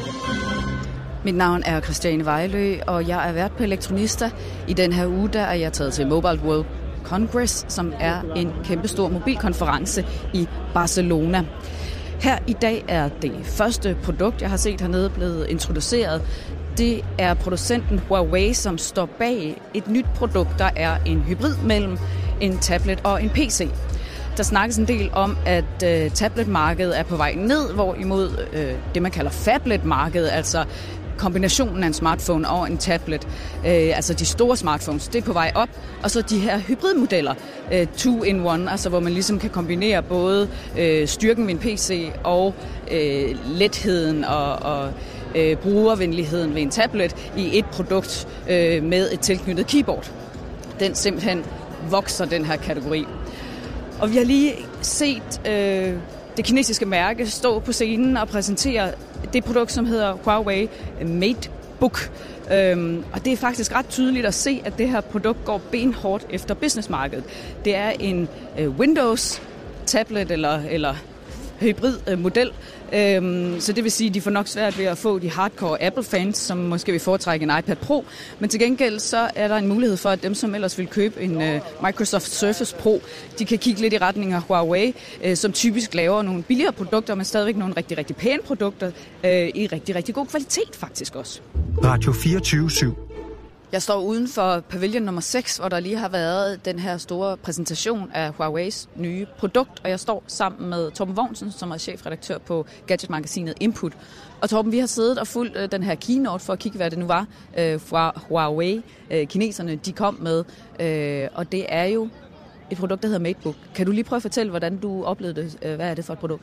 Mit navn er Christiane Vejlø, og jeg er vært på Elektronista. I den her uge der er jeg taget til Mobile World Congress, som er en kæmpestor mobilkonference i Barcelona. Her i dag er det første produkt, jeg har set hernede, blevet introduceret. Det er producenten Huawei, som står bag et nyt produkt, der er en hybrid mellem en tablet og en P C. Der snakkes en del om, at øh, tabletmarkedet er på vej ned, hvorimod øh, det, man kalder phabletmarkedet, altså kombinationen af en smartphone og en tablet, øh, altså de store smartphones, det er på vej op. Og så de her hybridmodeller, øh, two in one, altså hvor man ligesom kan kombinere både øh, styrken ved en P C og øh, letheden og, og øh, brugervenligheden ved en tablet i et produkt øh, med et tilknyttet keyboard. Den simpelthen vokser, den her kategori. Og vi har lige set øh, det kinesiske mærke stå på scenen og præsentere det produkt, som hedder Huawei MateBook. Øhm, og det er faktisk ret tydeligt at se, at det her produkt går benhårdt efter businessmarkedet. Det er en øh, Windows-tablet eller, eller hybrid-model. Øhm, så det vil sige, at de får nok svært ved at få de hardcore Apple-fans, som måske vil foretrække en iPad Pro. Men til gengæld så er der en mulighed for, at dem, som ellers vil købe en uh, Microsoft Surface Pro, de kan kigge lidt i retning af Huawei, uh, som typisk laver nogle billigere produkter, men stadigvæk nogle rigtig, rigtig pæne produkter uh, i rigtig, rigtig god kvalitet faktisk også. Radio fireogtyve syv. Jeg står uden for pavilion nummer seks, hvor der lige har været den her store præsentation af Huaweis nye produkt, og jeg står sammen med Torben Vognsen, som er chefredaktør på gadgetmagasinet Input. Og Torben, vi har siddet og fulgt øh, den her keynote for at kigge, hvad det nu var øh, fra Huawei, øh, kineserne, de kom med, øh, og det er jo et produkt, der hedder MateBook. Kan du lige prøve at fortælle, hvordan du oplevede det? Øh, hvad er det for et produkt?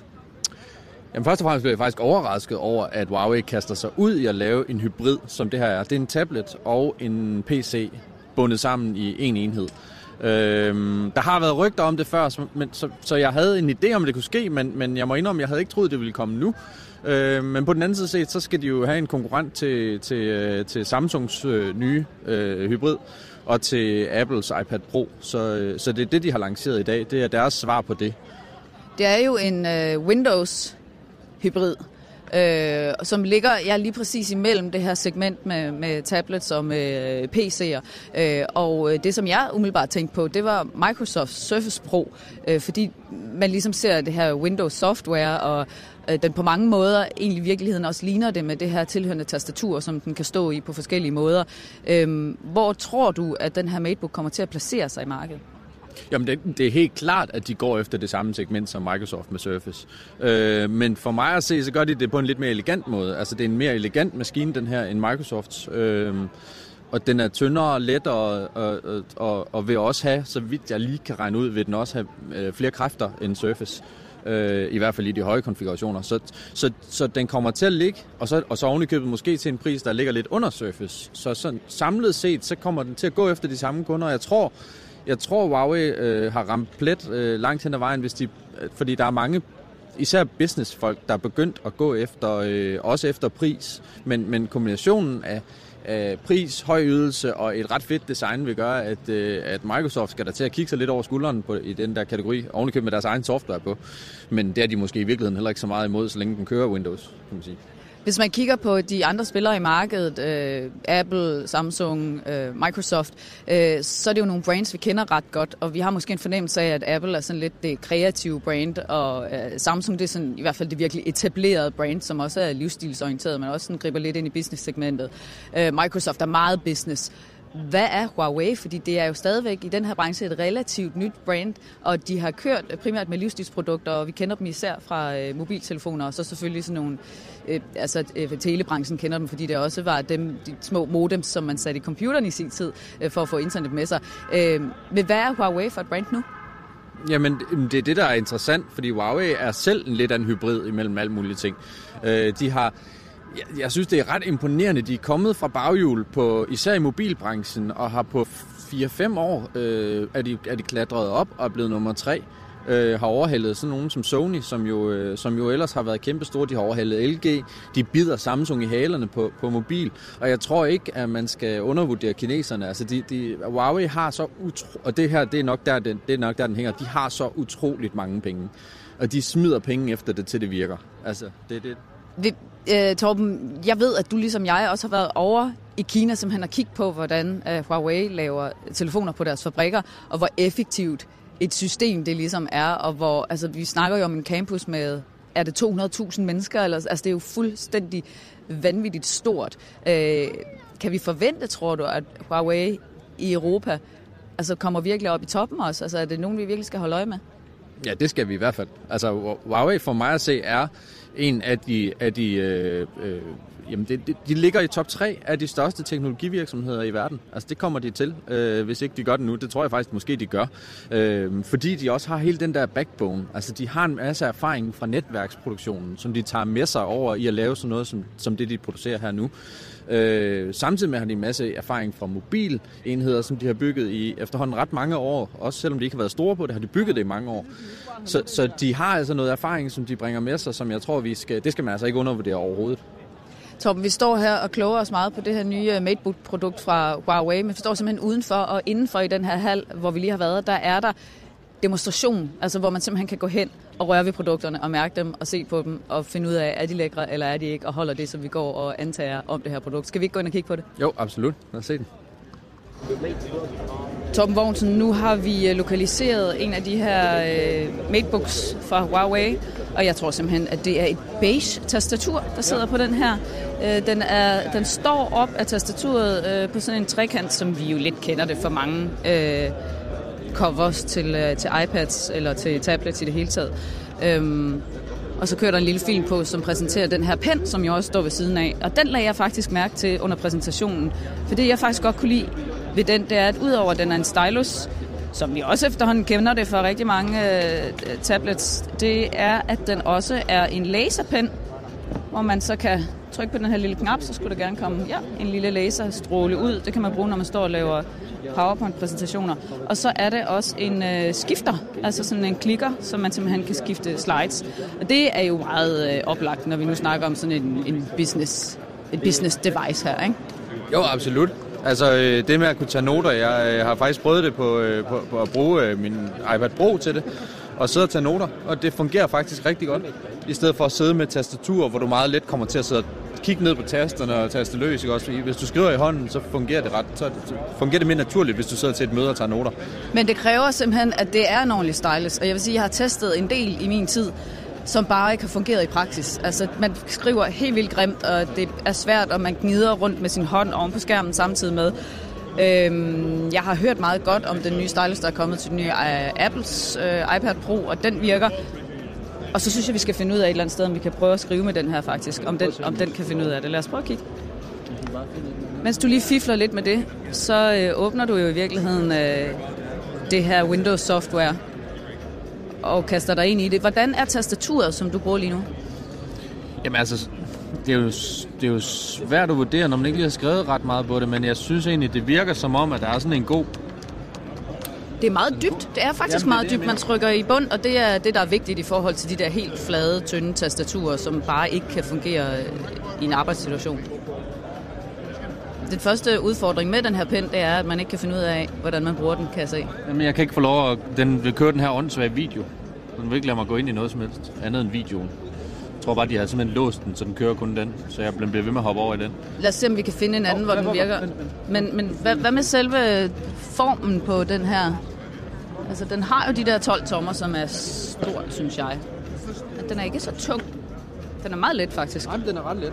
Jamen først og fremmest blev jeg faktisk overrasket over, at Huawei kaster sig ud i at lave en hybrid, som det her er. Det er en tablet og en P C bundet sammen i en enhed. Øhm, der har været rygter om det før, så, men, så, så jeg havde en idé om, det kunne ske, men, men jeg må indrømme, jeg havde ikke troet, det ville komme nu. Øhm, men på den anden side set, så skal de jo have en konkurrent til, til, til Samsungs øh, nye øh, hybrid og til Apples iPad Pro. Så, så det er det, de har lanceret i dag. Det er deres svar på det. Det er jo en øh, Windows hybrid, øh, som ligger ja, lige præcis imellem det her segment med, med tablets og med P C'er. Øh, og det, som jeg umiddelbart tænkte på, det var Microsoft Surface Pro, øh, fordi man ligesom ser det her Windows software, og øh, den på mange måder egentlig i virkeligheden også ligner det med det her tilhørende tastatur, som den kan stå i på forskellige måder. Øh, hvor tror du, at den her MateBook kommer til at placere sig i markedet? Jamen, det, det er helt klart, at de går efter det samme segment som Microsoft med Surface. Øh, men for mig at se, så gør de det på en lidt mere elegant måde. Altså, det er en mere elegant maskine, den her, end Microsofts. Øh, og den er tyndere, lettere, og, og, og, og vil også have, så vidt jeg lige kan regne ud, vil den også have øh, flere kræfter end Surface. Øh, I hvert fald i de høje konfigurationer. Så, så, så den kommer til at ligge, og så, og så oven i købet måske til en pris, der ligger lidt under Surface. Så sådan, samlet set, så kommer den til at gå efter de samme kunder. Jeg tror, jeg tror Huawei øh, har ramt plet øh, langt hen ad vejen, hvis de, fordi der er mange, især businessfolk, der er begyndt at gå efter, øh, også efter pris. Men, men kombinationen af pris, høj ydelse og et ret fedt design vil gøre, at, at Microsoft skal der til at kigge sig lidt over skulderen på, i den der kategori, ovenikøbet med deres egen software på. Men det er de måske i virkeligheden heller ikke så meget imod, så længe den kører Windows, kan man sige. Hvis man kigger på de andre spillere i markedet, øh, Apple, Samsung, øh, Microsoft, øh, så er det jo nogle brands, vi kender ret godt, og vi har måske en fornemmelse af, at Apple er sådan lidt det kreative brand, og øh, Samsung det er sådan, i hvert fald det virkelig etablerede brand, som også er livsstilsorienteret, men også sådan griber lidt ind i business-segmentet. Øh, Microsoft er meget business. Hvad er Huawei? Fordi det er jo stadigvæk i den her branche et relativt nyt brand, og de har kørt primært med livsstilsprodukter, og vi kender dem især fra øh, mobiltelefoner, og så selvfølgelig sådan nogle, øh, altså øh, telebranchen kender dem, fordi det også var dem, de små modems, som man satte i computeren i sin tid, øh, for at få internet med sig. Øh, men hvad er Huawei for et brand nu? Jamen, det er det, der er interessant, fordi Huawei er selv en lidt af en hybrid imellem alle mulige ting. Øh, de har Jeg, jeg synes, det er ret imponerende. De er kommet fra baghjul, på, især i mobilbranchen, og har på fire fem år øh, er, de, er de klatret op og er blevet nummer tre. Øh, har overhældet sådan nogen som Sony, som jo, øh, som jo ellers har været kæmpestore. De har overhældet L G. De bider Samsung i halerne på, på mobil. Og jeg tror ikke, at man skal undervurdere kineserne. Altså, de, de, Huawei har så utro... Og det her, det er, nok der, den, det er nok der, den hænger. De har så utroligt mange penge. Og de smider penge efter det, til det virker. Altså, det er det... Vi, øh, Torben, jeg ved, at du ligesom jeg også har været over i Kina, simpelthen har kigget på, hvordan øh, Huawei laver telefoner på deres fabrikker, og hvor effektivt et system det ligesom er, og hvor, altså vi snakker jo om en campus med, er det to hundrede tusind mennesker, eller, altså det er jo fuldstændig vanvittigt stort. Øh, kan vi forvente, tror du, at Huawei i Europa altså kommer virkelig op i toppen også? Altså er det nogen, vi virkelig skal holde øje med? Ja, det skal vi i hvert fald. Altså Huawei for mig at se er en af de, af de øh, øh, jamen det, de, de ligger i top tre af de største teknologivirksomheder i verden. Altså det kommer de til, øh, hvis ikke de gør det nu. Det tror jeg faktisk måske de gør. Øh, fordi de også har hele den der backbone. Altså de har en masse erfaring fra netværksproduktionen, som de tager med sig over i at lave sådan noget som, som det, de producerer her nu. Øh, samtidig med har de en masse erfaring fra mobilenheder, som de har bygget i efterhånden ret mange år. Også selvom de ikke har været store på det, har de bygget det i mange år. Så, så de har altså noget erfaring, som de bringer med sig, som jeg tror, vi skal, det skal man altså ikke undervurdere overhovedet. Torben, vi står her og kloger os meget på det her nye MateBook-produkt fra Huawei, men vi står simpelthen udenfor og indenfor i den her hal, hvor vi lige har været, der er der demonstration, altså hvor man simpelthen kan gå hen og røre ved produkterne og mærke dem og se på dem og finde ud af, er de lækre eller er de ikke, og holder det, som vi går og antager om det her produkt. Skal vi ikke gå ind og kigge på det? Jo, absolut. Lad os se den. Torben Vognsen, nu har vi lokaliseret en af de her øh, MateBooks fra Huawei, og jeg tror simpelthen, at det er et beige-tastatur, der sidder på den her. Øh, den, er, den står op af tastaturet øh, på sådan en trekant, som vi jo lidt kender det for mange øh, covers til, øh, til iPads eller til tablets i det hele taget. Øhm, og så kører der en lille film på, som præsenterer den her pen, som jo også står ved siden af. Og den lagde jeg faktisk mærke til under præsentationen. For det, jeg faktisk godt kunne lide ved den, det er, at udover at den er en stylus, som vi også efterhånden kender det for rigtig mange øh, tablets, det er, at den også er en laserpen, hvor man så kan trykke på den her lille knap, så skulle der gerne komme ja, en lille laserstråle ud. Det kan man bruge, når man står og laver PowerPoint-præsentationer. Og så er det også en øh, skifter, altså sådan en klikker, så man simpelthen kan skifte slides. Og det er jo meget øh, oplagt, når vi nu snakker om sådan en, en business, et business device her, ikke? Jo, absolut. Altså det med at kunne tage noter, jeg har faktisk prøvet det på, på, på at bruge min iPad Pro til det, og sidde og tage noter, og det fungerer faktisk rigtig godt. I stedet for at sidde med tastatur, hvor du meget let kommer til at sidde og kigge ned på tasterne og taste løs. Ikke? Også, hvis du skriver i hånden, så fungerer det ret. Så fungerer det mere naturligt, hvis du sidder til et møde og tager noter. Men det kræver simpelthen, at det er en ordentlig stylus, og jeg vil sige, at jeg har testet en del i min tid, som bare ikke har fungeret i praksis. Altså, man skriver helt vildt grimt, og det er svært, og man gnider rundt med sin hånd oven på skærmen samtidig med. Øhm, jeg har hørt meget godt om den nye stylus, der er kommet til den nye uh, Apples uh, iPad Pro, og den virker. Og så synes jeg, vi skal finde ud af et eller andet sted, om vi kan prøve at skrive med den her faktisk, om den, om den kan finde ud af det. Lad os prøve at kigge. Mens du lige fifler lidt med det, så øh, åbner du jo i virkeligheden øh, det her Windows software og kaster dig ind i det. Hvordan er tastaturet, som du bruger lige nu? Jamen altså, det er, jo, det er jo svært at vurdere, når man ikke lige har skrevet ret meget på det, men jeg synes egentlig, det virker som om, at der er sådan en god... Det er meget dybt. Det er faktisk Jamen, meget dybt, man trykker i bund, og det er det, der er vigtigt i forhold til de der helt flade, tynde tastaturer, som bare ikke kan fungere i en arbejdssituation. Den første udfordring med den her pen, det er, at man ikke kan finde ud af, hvordan man bruger den, kan jeg se. Jamen, jeg kan ikke få lov at den vil køre den her åndssvage video. Den vil ikke lade mig gå ind i noget som helst andet end videoen. Jeg tror bare, de har simpelthen låst den, så den kører kun den. Så jeg bliver ved med at hoppe over i den. Lad os se, om vi kan finde en anden, oh, hvor den virker. Men, men hvad, hvad med selve formen på den her? Altså, den har jo de der tolv tommer, som er stort, synes jeg. Den er ikke så tung. Den er meget let, faktisk. Nej, den er ret let.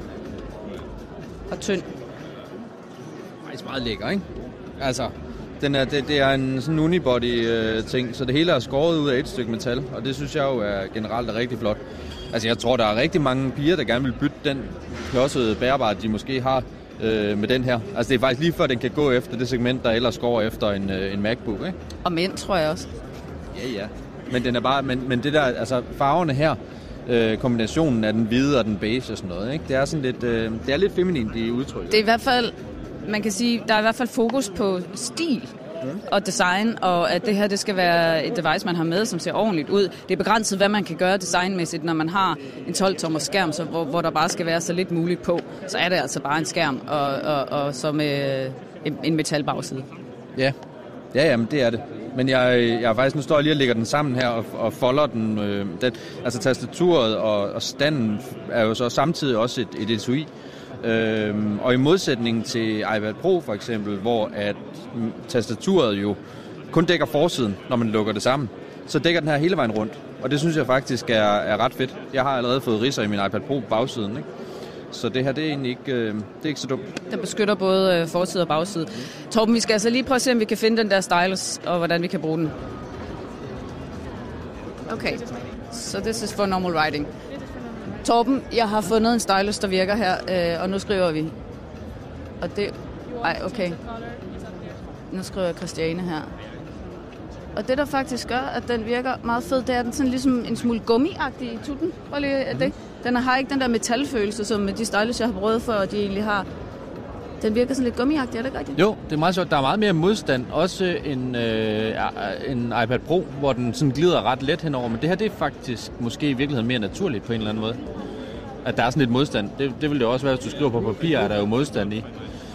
Og tynd. Det er meget lækker, ikke? Altså, den er, det, det er en sådan unibody-ting, øh, så det hele er skåret ud af et stykke metal, og det synes jeg jo er generelt er rigtig flot. Altså, jeg tror, der er rigtig mange piger, der gerne vil bytte den klodsede bærbare, de måske har øh, med den her. Altså, det er faktisk lige før, den kan gå efter det segment, der ellers går efter en, øh, en MacBook, ikke? Og mænd, tror jeg også. Ja, ja. Men den er bare, men, men det der, altså farverne her, øh, kombinationen af den hvide og den beige og sådan noget, ikke? Det er sådan lidt, øh, det er lidt feminint i udtrykket. Det er i hvert fald, man kan sige, der er i hvert fald fokus på stil og design, og at det her det skal være et device, man har med, som ser ordentligt ud. Det er begrænset, hvad man kan gøre designmæssigt, når man har en tolv tommer skærm, så hvor, hvor der bare skal være så lidt muligt på. Så er det altså bare en skærm, og, og, og så med en, en metalbagside. Ja, ja, jamen det er det. Men jeg, jeg faktisk, nu står jeg lige og lægger den sammen her og, og folder den. Øh, den. Altså tastaturet og, og standen er jo så samtidig også et, et etui. Øhm, og i modsætning til iPad Pro for eksempel, hvor at tastaturet jo kun dækker forsiden, når man lukker det sammen, så dækker den her hele vejen rundt. Og det synes jeg faktisk er, er ret fedt. Jeg har allerede fået ridser i min iPad Pro på bagsiden, ikke? Så det her, det er egentlig ikke, øh, det er ikke så dumt. Den beskytter både øh, forside og bagside. Torben, vi skal altså lige prøve at se, om vi kan finde den der stylus, og hvordan vi kan bruge den. Okay, so this is for normal writing. Torben, jeg har fundet en stylus, der virker her, øh, og nu skriver vi. Og det... Ej, okay. Nu skriver jeg Christiane her. Og det, der faktisk gør, at den virker meget fed, det er, at den sådan ligesom en smule gummiagtig i tutten. Prøv lige at det. Den har ikke den der metalfølelse, som de stylus, jeg har prøvet for, og de egentlig har. Den virker sådan lidt gummiagtig, er det ikke rigtigt? Jo, det er meget sjovt. Der er meget mere modstand. Også en, øh, en iPad Pro, hvor den sådan glider ret let henover. Men det her, det er faktisk måske i virkeligheden mere naturligt på en eller anden måde. At der er sådan lidt modstand. Det, det vil det også være, hvis du skriver på papir, er der jo modstand i.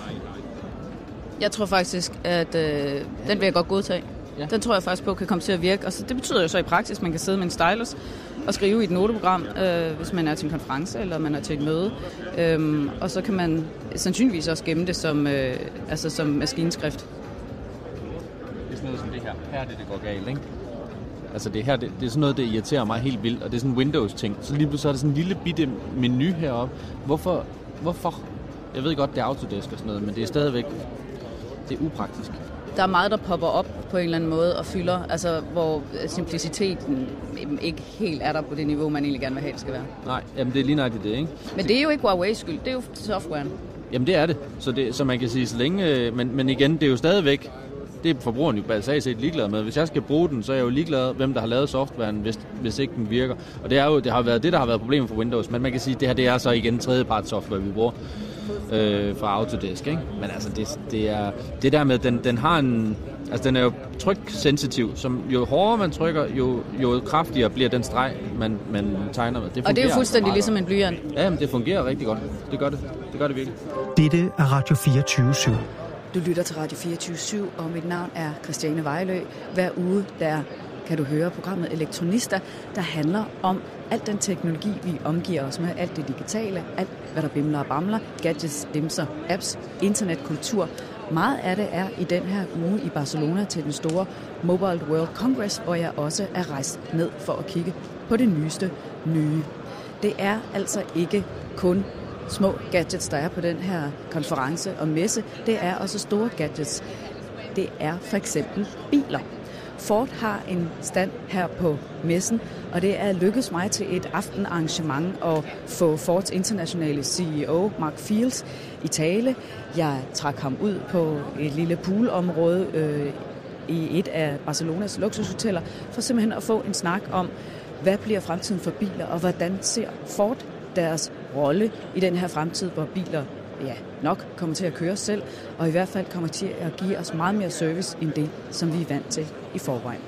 Jeg tror faktisk, at øh, den vil jeg godt godtage. Ja. Den tror jeg faktisk på kan komme til at virke. Og så, det betyder jo så i praksis, at man kan sidde med en stylus og skrive i et noteprogram, øh, hvis man er til en konference eller man er til et møde. Øhm, og så kan man sandsynligvis også gemme det som, øh, altså som maskinskrift. Det er sådan noget som det her. Her er det, det går galt, ikke? Altså det her, det, det er sådan noget, det irriterer mig helt vildt, og det er sådan en Windows-ting. Så lige pludselig er der sådan en lille bitte menu heroppe. Hvorfor? Hvorfor? Jeg ved godt, det er Autodesk og sådan noget, men det er stadigvæk, det er upraktisk. Der er meget, der popper op på en eller anden måde og fylder, altså hvor simpliciteten ikke helt er der på det niveau, man egentlig gerne vil have, det skal være. Nej, jamen det er lige nøjagtigt det, ikke? Men det er jo ikke Huawei's skyld, det er jo softwaren. Jamen det er det, så, det, så man kan sige så længe, men, men igen, det er jo stadigvæk, det er forbrugeren jo basalt set ligeglad med. Hvis jeg skal bruge den, så er jeg jo ligeglad, hvem der har lavet softwaren, hvis, hvis ikke den virker. Og det er jo, det har været det, der har været problemet for Windows, men man kan sige, at det her det er så igen tredjeparts software, vi bruger. Øh, fra Autodesk, ikke? Men altså det, det er det der med den den har en altså den er jo tryksensitiv, som jo hårdere man trykker, jo jo kraftigere bliver den streg man man tegner med. Det og det er jo fuldstændig ligesom en blyant. Ja, men det fungerer rigtig godt. Det gør det. Det gør det virkelig. Dette er Radio fireogtyve syv. Du lytter til Radio fireogtyve syv, og mit navn er Christiane Vejlø. Hver uge der kan du høre programmet Elektronista, der handler om al den teknologi, vi omgiver os med, alt det digitale, alt hvad der bimler og bamler, gadgets, dimser, apps, internetkultur. Meget af det er i den her uge i Barcelona til den store Mobile World Congress, hvor jeg også er rejst ned for at kigge på det nyeste nye. Det er altså ikke kun små gadgets, der er på den her konference og messe. Det er også store gadgets. Det er for eksempel biler. Ford har en stand her på messen, og det er lykkedes mig til et aftenarrangement at få Fords internationale C E O, Mark Fields, i tale. Jeg trak ham ud på et lille poolområde øh, i et af Barcelonas luksushoteller, for simpelthen at få en snak om, hvad bliver fremtiden for biler, og hvordan ser Ford deres rolle i den her fremtid, hvor biler ja, nok kommer til at køre selv, og i hvert fald kommer til at give os meget mere service end det, som vi er vant til i forvejen.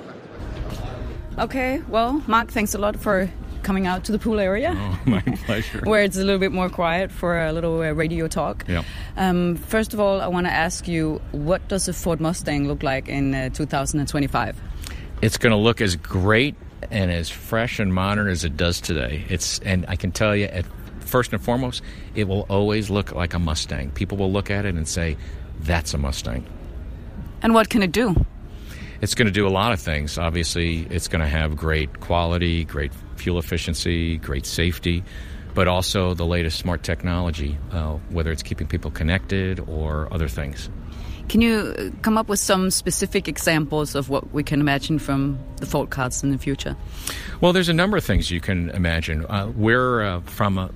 Okay, well, Mark, thanks a lot for coming out to the pool area. Oh, my pleasure. Where it's a little bit more quiet for a little uh, radio talk. Yeah. Um, first of all, I want to ask you, what does a Ford Mustang look like in uh, two thousand twenty-five? It's going to look as great and as fresh and modern as it does today. It's, and I can tell you, at first and foremost, it will always look like a Mustang. People will look at it and say, that's a Mustang. And what can it do? It's going to do a lot of things. Obviously, it's going to have great quality, great fuel efficiency, great safety, but also the latest smart technology, uh, whether it's keeping people connected or other things. Can you come up with some specific examples of what we can imagine from the Ford cars in the future? Well, there's a number of things you can imagine. Uh, we're uh, from a,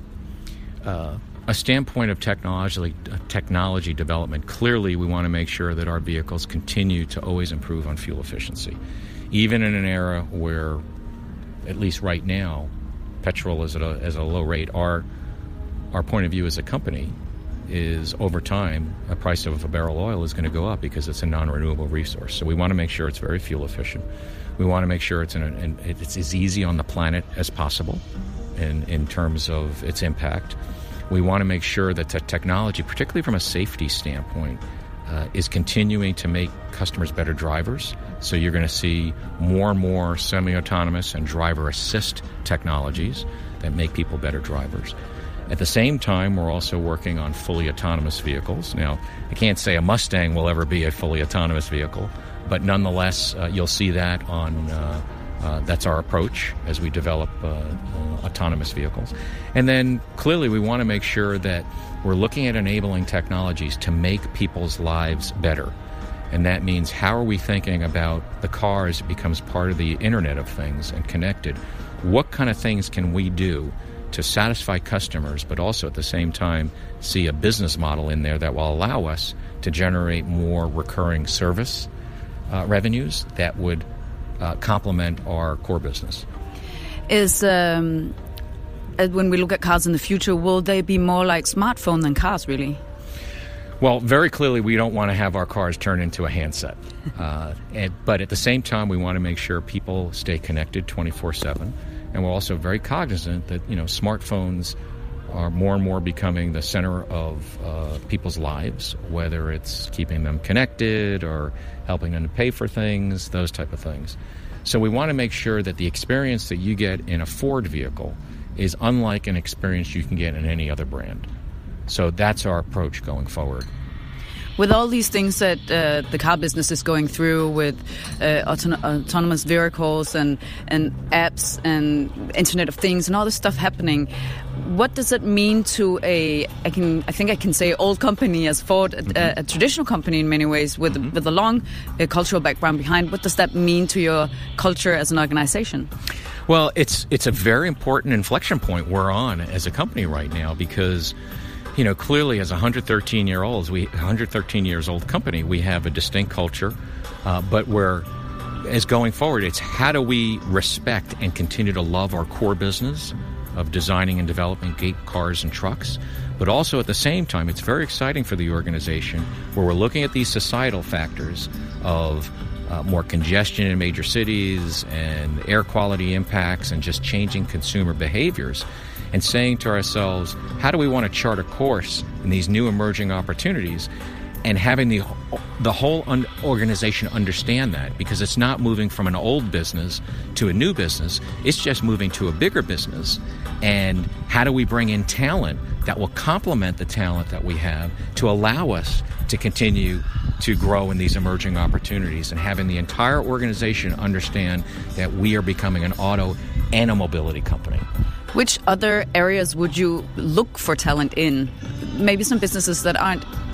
uh, a standpoint of technology, uh, technology development. Clearly, we want to make sure that our vehicles continue to always improve on fuel efficiency, even in an era where, at least right now, petrol is at a, at a low rate. Our our point of view as a company is over time, the price of a barrel of oil is going to go up because it's a non-renewable resource. So we want to make sure it's very fuel efficient. We want to make sure it's in, a, in it's as easy on the planet as possible in, in terms of its impact. We want to make sure that the technology, particularly from a safety standpoint, uh, is continuing to make customers better drivers. So you're going to see more and more semi-autonomous and driver assist technologies that make people better drivers. At the same time, we're also working on fully autonomous vehicles. Now, I can't say a Mustang will ever be a fully autonomous vehicle, but nonetheless, uh, you'll see that on, uh, uh, that's our approach as we develop uh, uh, autonomous vehicles. And then clearly we want to make sure that we're looking at enabling technologies to make people's lives better. And that means, how are we thinking about the car as it becomes part of the Internet of Things and connected? What kind of things can we do to satisfy customers, but also at the same time see a business model in there that will allow us to generate more recurring service uh, revenues that would uh, complement our core business? Is um, when we look at cars in the future, will they be more like smartphone than cars, really? Well, very clearly, we don't want to have our cars turn into a handset. Uh, and, but at the same time, we want to make sure people stay connected twenty-four seven. And we're also very cognizant that, you know, smartphones are more and more becoming the center of uh, people's lives, whether it's keeping them connected or helping them to pay for things, those type of things. So we want to make sure that the experience that you get in a Ford vehicle is unlike an experience you can get in any other brand. So that's our approach going forward. With all these things that uh, the car business is going through with uh, auton- autonomous vehicles and, and apps and Internet of Things and all this stuff happening, what does it mean to a, I can, I think I can say old company as Ford, mm-hmm. a, a traditional company in many ways with, mm-hmm. with a long uh, cultural background behind? What does that mean to your culture as an organization? Well, it's it's a very important inflection point we're on as a company right now because, you know, clearly as a one hundred thirteen year olds, we one hundred thirteen years old company, we have a distinct culture, uh, but we're as going forward, it's how do we respect and continue to love our core business of designing and developing gate cars and trucks, but also at the same time, it's very exciting for the organization where we're looking at these societal factors of uh, more congestion in major cities and air quality impacts and just changing consumer behaviors. And saying to ourselves, how do we want to chart a course in these new emerging opportunities, and having the the whole un- organization understand that, because it's not moving from an old business to a new business, it's just moving to a bigger business. And how do we bring in talent that will complement the talent that we have to allow us to continue to grow in these emerging opportunities, and having the entire organization understand that we are becoming an auto and a mobility company. Which other areas would you look for talent in? Maybe some businesses that aren't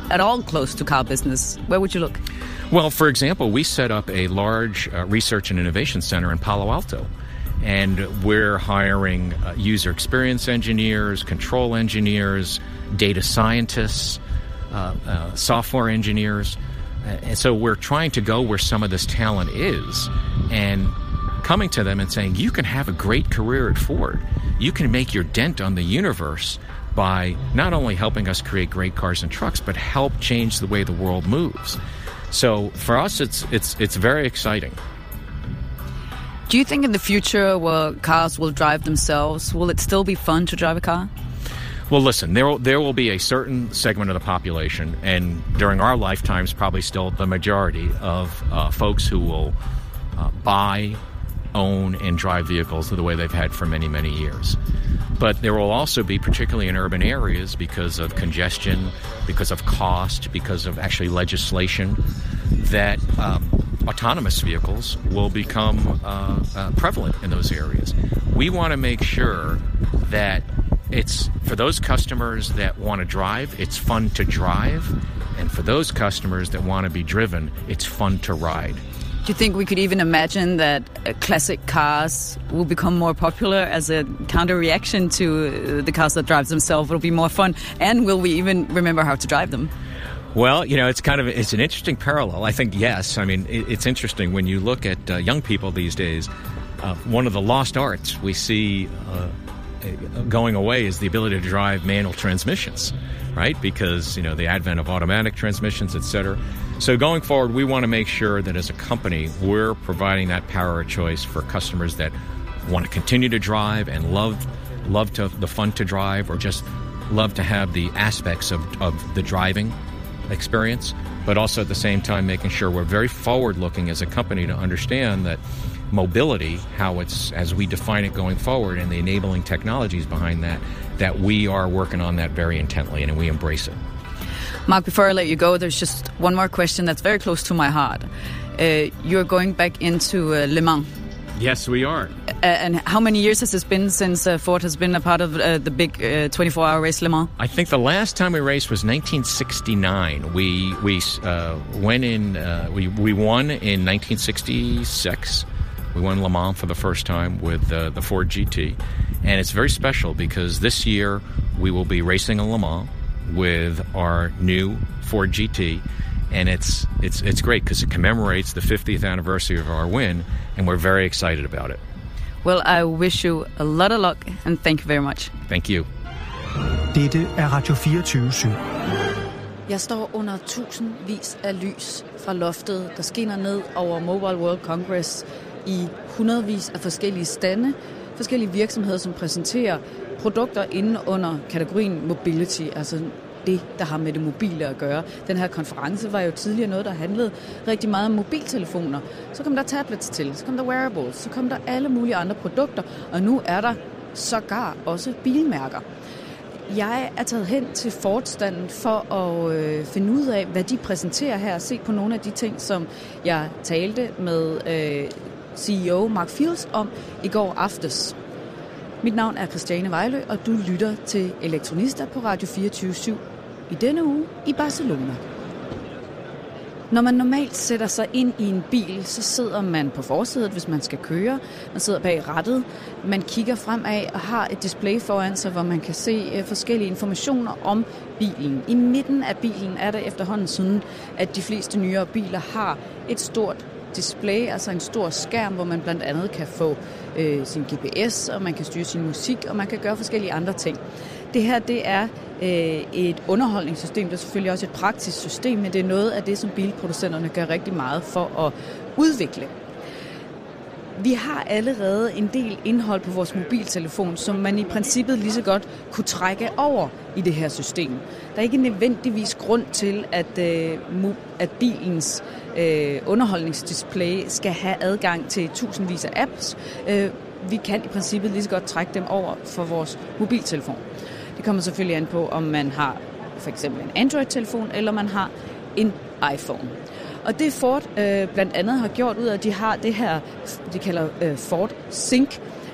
at all close to car business, where would you look? Well, for example, we set up a large uh, research and innovation center in Palo Alto, and we're hiring uh, user experience engineers, control engineers, data scientists, uh, uh, software engineers. Uh, and so we're trying to go where some of this talent is and coming to them and saying, you can have a great career at Ford. You can make your dent on the universe by not only helping us create great cars and trucks, but help change the way the world moves. So for us, it's it's it's very exciting. Do you think in the future where cars will drive themselves, will it still be fun to drive a car? Well, listen, there will, there will be a certain segment of the population, and during our lifetimes, probably still the majority of uh, folks who will uh, buy, own, and drive vehicles the way they've had for many, many years. But there will also be, particularly in urban areas, because of congestion, because of cost, because of actually legislation, that um, autonomous vehicles will become uh, uh, prevalent in those areas. We want to make sure that it's, for those customers that want to drive, it's fun to drive. And for those customers that want to be driven, it's fun to ride. Do you think we could even imagine that uh, classic cars will become more popular as a counter-reaction to uh, the cars that drive themselves? It'll be more fun. And will we even remember how to drive them? Well, you know, it's kind of, it's an interesting parallel. I think, yes. I mean, it, it's interesting when you look at uh, young people these days. Uh, one of the lost arts we see uh, going away is the ability to drive manual transmissions, right? Because, you know, the advent of automatic transmissions, et cetera. So going forward, we want to make sure that as a company, we're providing that power of choice for customers that want to continue to drive and love love to, the fun to drive, or just love to have the aspects of, of the driving experience, but also at the same time making sure we're very forward-looking as a company to understand that mobility, how it's, as we define it going forward, and the enabling technologies behind that, that we are working on that very intently, and we embrace it. Mark, before I let you go, there's just one more question that's very close to my heart. Uh, you're going back into uh, Le Mans. Yes, we are. Uh, and how many years has this been since uh, Ford has been a part of uh, the big uh, twenty-four hour race Le Mans? I think the last time we raced was nineteen sixty-nine. We we uh, went in. Uh, we we won in nineteen sixty-six. We won Le Mans for the first time with uh, the Ford G T, and it's very special because this year we will be racing in Le Mans with our new Ford G T, and it's it's it's great because it commemorates the fiftieth anniversary of our win, and we're very excited about it. Well, I wish you a lot of luck, and thank you very much. Thank you. Dette er Radio fireogtyve syv. Jeg står under tusindvis af lys fra loftet, der skinner ned over Mobile World Congress i hundredvis af forskellige stande, forskellige virksomheder, som præsenterer produkter inde under kategorien mobility, altså det, der har med det mobile at gøre. Den her konference var jo tidligere noget, der handlede rigtig meget om mobiltelefoner. Så kom der tablets til, så kom der wearables, så kom der alle mulige andre produkter, og nu er der sågar også bilmærker. Jeg er taget hen til Ford-standen for at øh, finde ud af, hvad de præsenterer her, og se på nogle af de ting, som jeg talte med øh, C E O Mark Fields om i går aftes. Mit navn er Christiane Vejlø, og du lytter til Elektronista på Radio fireogtyve syv i denne uge i Barcelona. Når man normalt sætter sig ind i en bil, så sidder man på forsædet, hvis man skal køre. Man sidder bag rattet. Man kigger fremad og har et display foran sig, hvor man kan se forskellige informationer om bilen. I midten af bilen er der efterhånden sådan, at de fleste nyere biler har et stort display, altså en stor skærm, hvor man blandt andet kan få øh, sin G P S, og man kan styre sin musik, og man kan gøre forskellige andre ting. Det her, det er øh, et underholdningssystem, det er selvfølgelig også et praktisk system, men det er noget af det, som bilproducenterne gør rigtig meget for at udvikle. Vi har allerede en del indhold på vores mobiltelefon, som man i princippet lige så godt kunne trække over i det her system. Der er ikke nødvendigvis grund til, at, øh, at bilens øh, underholdningsdisplay skal have adgang til tusindvis af apps. Øh, vi kan i princippet lige så godt trække dem over for vores mobiltelefon. Det kommer selvfølgelig an på, om man har for eksempel en Android-telefon, eller man har en iPhone. Og det Ford øh, blandt andet har gjort ud af, at de har det her, de kalder øh, Ford Sync,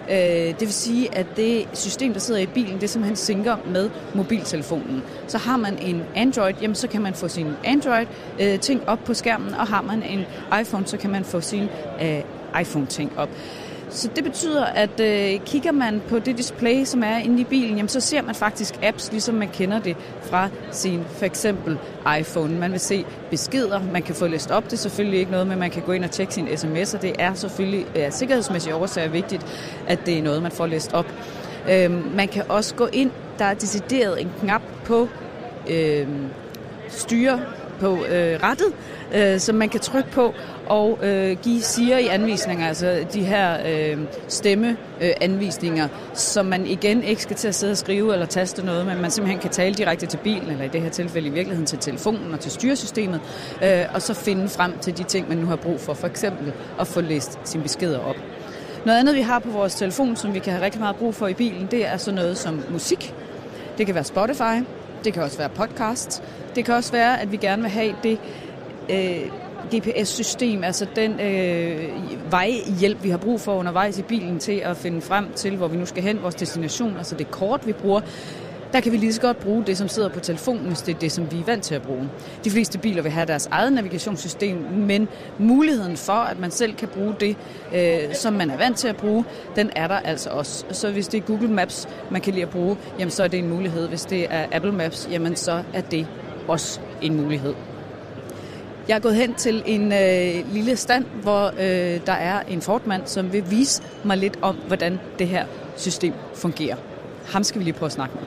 Øh, det vil sige, at det system, der sidder i bilen, det simpelthen synker med mobiltelefonen. Så har man en Android, jamen, så kan man få sin Android-ting øh, op på skærmen, og har man en iPhone, så kan man få sin øh, iPhone-ting op. Så det betyder, at øh, kigger man på det display, som er inde i bilen, jamen, så ser man faktisk apps, ligesom man kender det fra sin for eksempel iPhone. Man vil se beskeder, man kan få læst op. Det er selvfølgelig ikke noget, men man kan gå ind og tjekke sine sms'er. Det er selvfølgelig af sikkerhedsmæssige årsager vigtigt, at det er noget, man får læst op. Øh, man kan også gå ind, der er decideret en knap på øh, styre på øh, rettet, øh, som man kan trykke på og øh, give Siri-anvisninger, altså de her øh, stemme-anvisninger, øh, som man igen ikke skal til at sidde og skrive eller taste noget, men man simpelthen kan tale direkte til bilen, eller i det her tilfælde i virkeligheden til telefonen og til styresystemet, øh, og så finde frem til de ting, man nu har brug for, for eksempel at få læst sine beskeder op. Noget andet, vi har på vores telefon, som vi kan have rigtig meget brug for i bilen, det er sådan noget som musik. Det kan være Spotify, det kan også være podcast. Det kan også være, at vi gerne vil have det øh, G P S-system, altså den øh, vejhjælp, vi har brug for undervejs i bilen til at finde frem til, hvor vi nu skal hen, vores destination, altså det kort, vi bruger. Der kan vi lige så godt bruge det, som sidder på telefonen, hvis det er det, som vi er vant til at bruge. De fleste biler vil have deres eget navigationssystem, men muligheden for, at man selv kan bruge det, øh, som man er vant til at bruge, den er der altså også. Så hvis det er Google Maps, man kan lide at bruge, jamen så er det en mulighed. Hvis det er Apple Maps, jamen så er det også en mulighed. Jeg er gået hen til en øh, lille stand, hvor øh, der er en fortmand, som vil vise mig lidt om, hvordan det her system fungerer. Ham skal vi lige prøve at snakke med.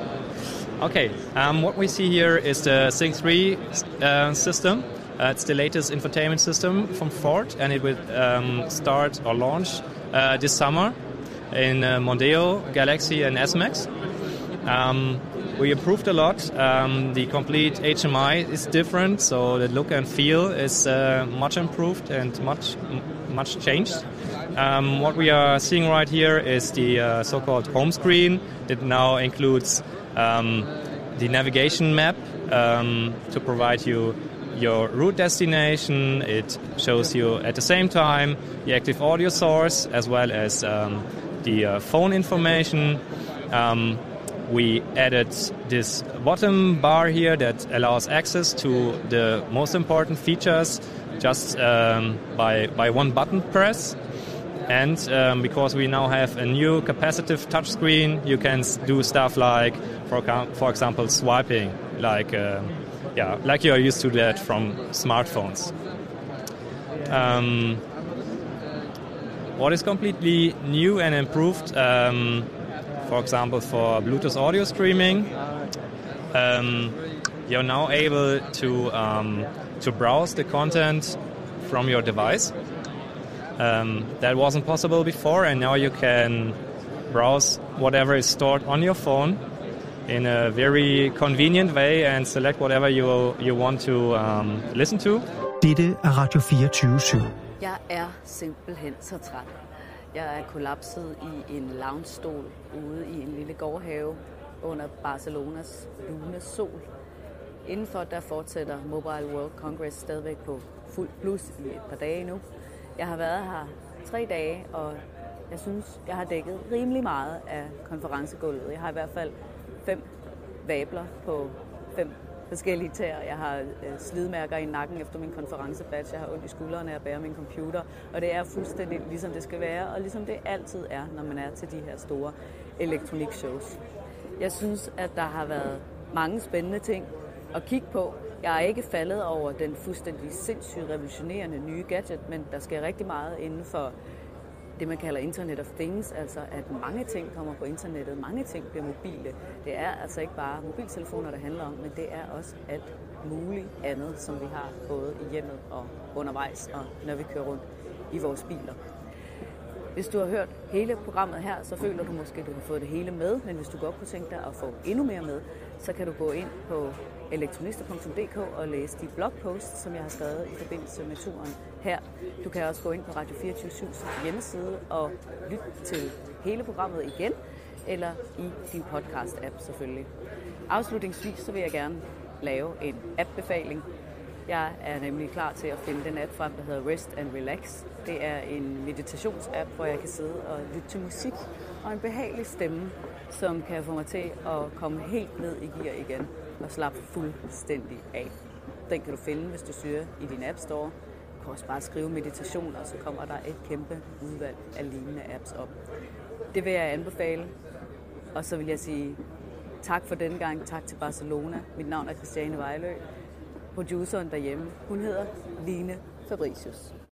Okay, um, what we see here is the Sync three uh, system. Uh, it's the latest infotainment system from Ford, and it will um, start or launch uh, this summer in uh, Mondeo, Galaxy and S-Max. Um, we improved a lot. Um, the complete H M I is different, so the look and feel is uh, much improved and much much changed. Um, what we are seeing right here is the uh, so-called home screen. It now includes um, the navigation map um, to provide you your route destination. It shows you at the same time the active audio source as well as um, the uh, phone information. Um, we added this bottom bar here that allows access to the most important features just um, by, by one button press. And um, because we now have a new capacitive touchscreen, you can do stuff like, for, for example, swiping, like uh, yeah, like you are used to that from smartphones. Um, what is completely new and improved, um, for example, for Bluetooth audio streaming, um, you're now able to um, to browse the content from your device. Um, that wasn't possible before, and now you can browse whatever is stored on your phone in a very convenient way and select whatever you you want to um, listen to. Dette er Radio fireogtyve syv. Jeg er simpelthen så træt. Jeg er kollapset i en loungestol ude i en lille gårdhave under Barcelonas lune sol. Indenfor der fortsætter Mobile World Congress stadigvæk på fuld plus i et par dage nu. Jeg har været her tre dage, og jeg synes, jeg har dækket rimelig meget af konferencegulvet. Jeg har i hvert fald fem vabler på fem forskellige tæer. Jeg har øh, slidmærker i nakken efter min konferencebadge. Jeg har ondt i skuldrene af at bære min computer. Og det er fuldstændig ligesom det skal være, og ligesom det altid er, når man er til de her store elektronikshows. Jeg synes, at der har været mange spændende ting at kigge på. Jeg er ikke faldet over den fuldstændig sindssygt revolutionerende nye gadget, men der sker rigtig meget inden for det, man kalder Internet of Things, altså at mange ting kommer på internettet, mange ting bliver mobile. Det er altså ikke bare mobiltelefoner, der handler om, men det er også alt muligt andet, som vi har både i hjemmet og undervejs, og når vi kører rundt i vores biler. Hvis du har hørt hele programmet her, så føler du måske, at du har fået det hele med, men hvis du godt kunne tænke dig at få endnu mere med, så kan du gå ind på elektronister punktum d k og læse de blogposts, som jeg har skrevet i forbindelse med turen her. Du kan også gå ind på Radio fireogtyve syvs hjemmeside og lytte til hele programmet igen, eller i din podcast-app selvfølgelig. Afslutningsvis så vil jeg gerne lave en app-befaling. Jeg er nemlig klar til at finde den app frem, der hedder Rest and Relax. Det er en meditationsapp, hvor jeg kan sidde og lytte til musik og en behagelig stemme, som kan få mig til at komme helt ned i gear igen og slappe fuldstændig af. Den kan du finde, hvis du søger i din App Store. Du kan også bare skrive meditation, og så kommer der et kæmpe udvalg af lignende apps op. Det vil jeg anbefale, og så vil jeg sige tak for denne gang. Tak til Barcelona. Mit navn er Christiane Vejlø. Produceren derhjemme, hun hedder Line Fabricius.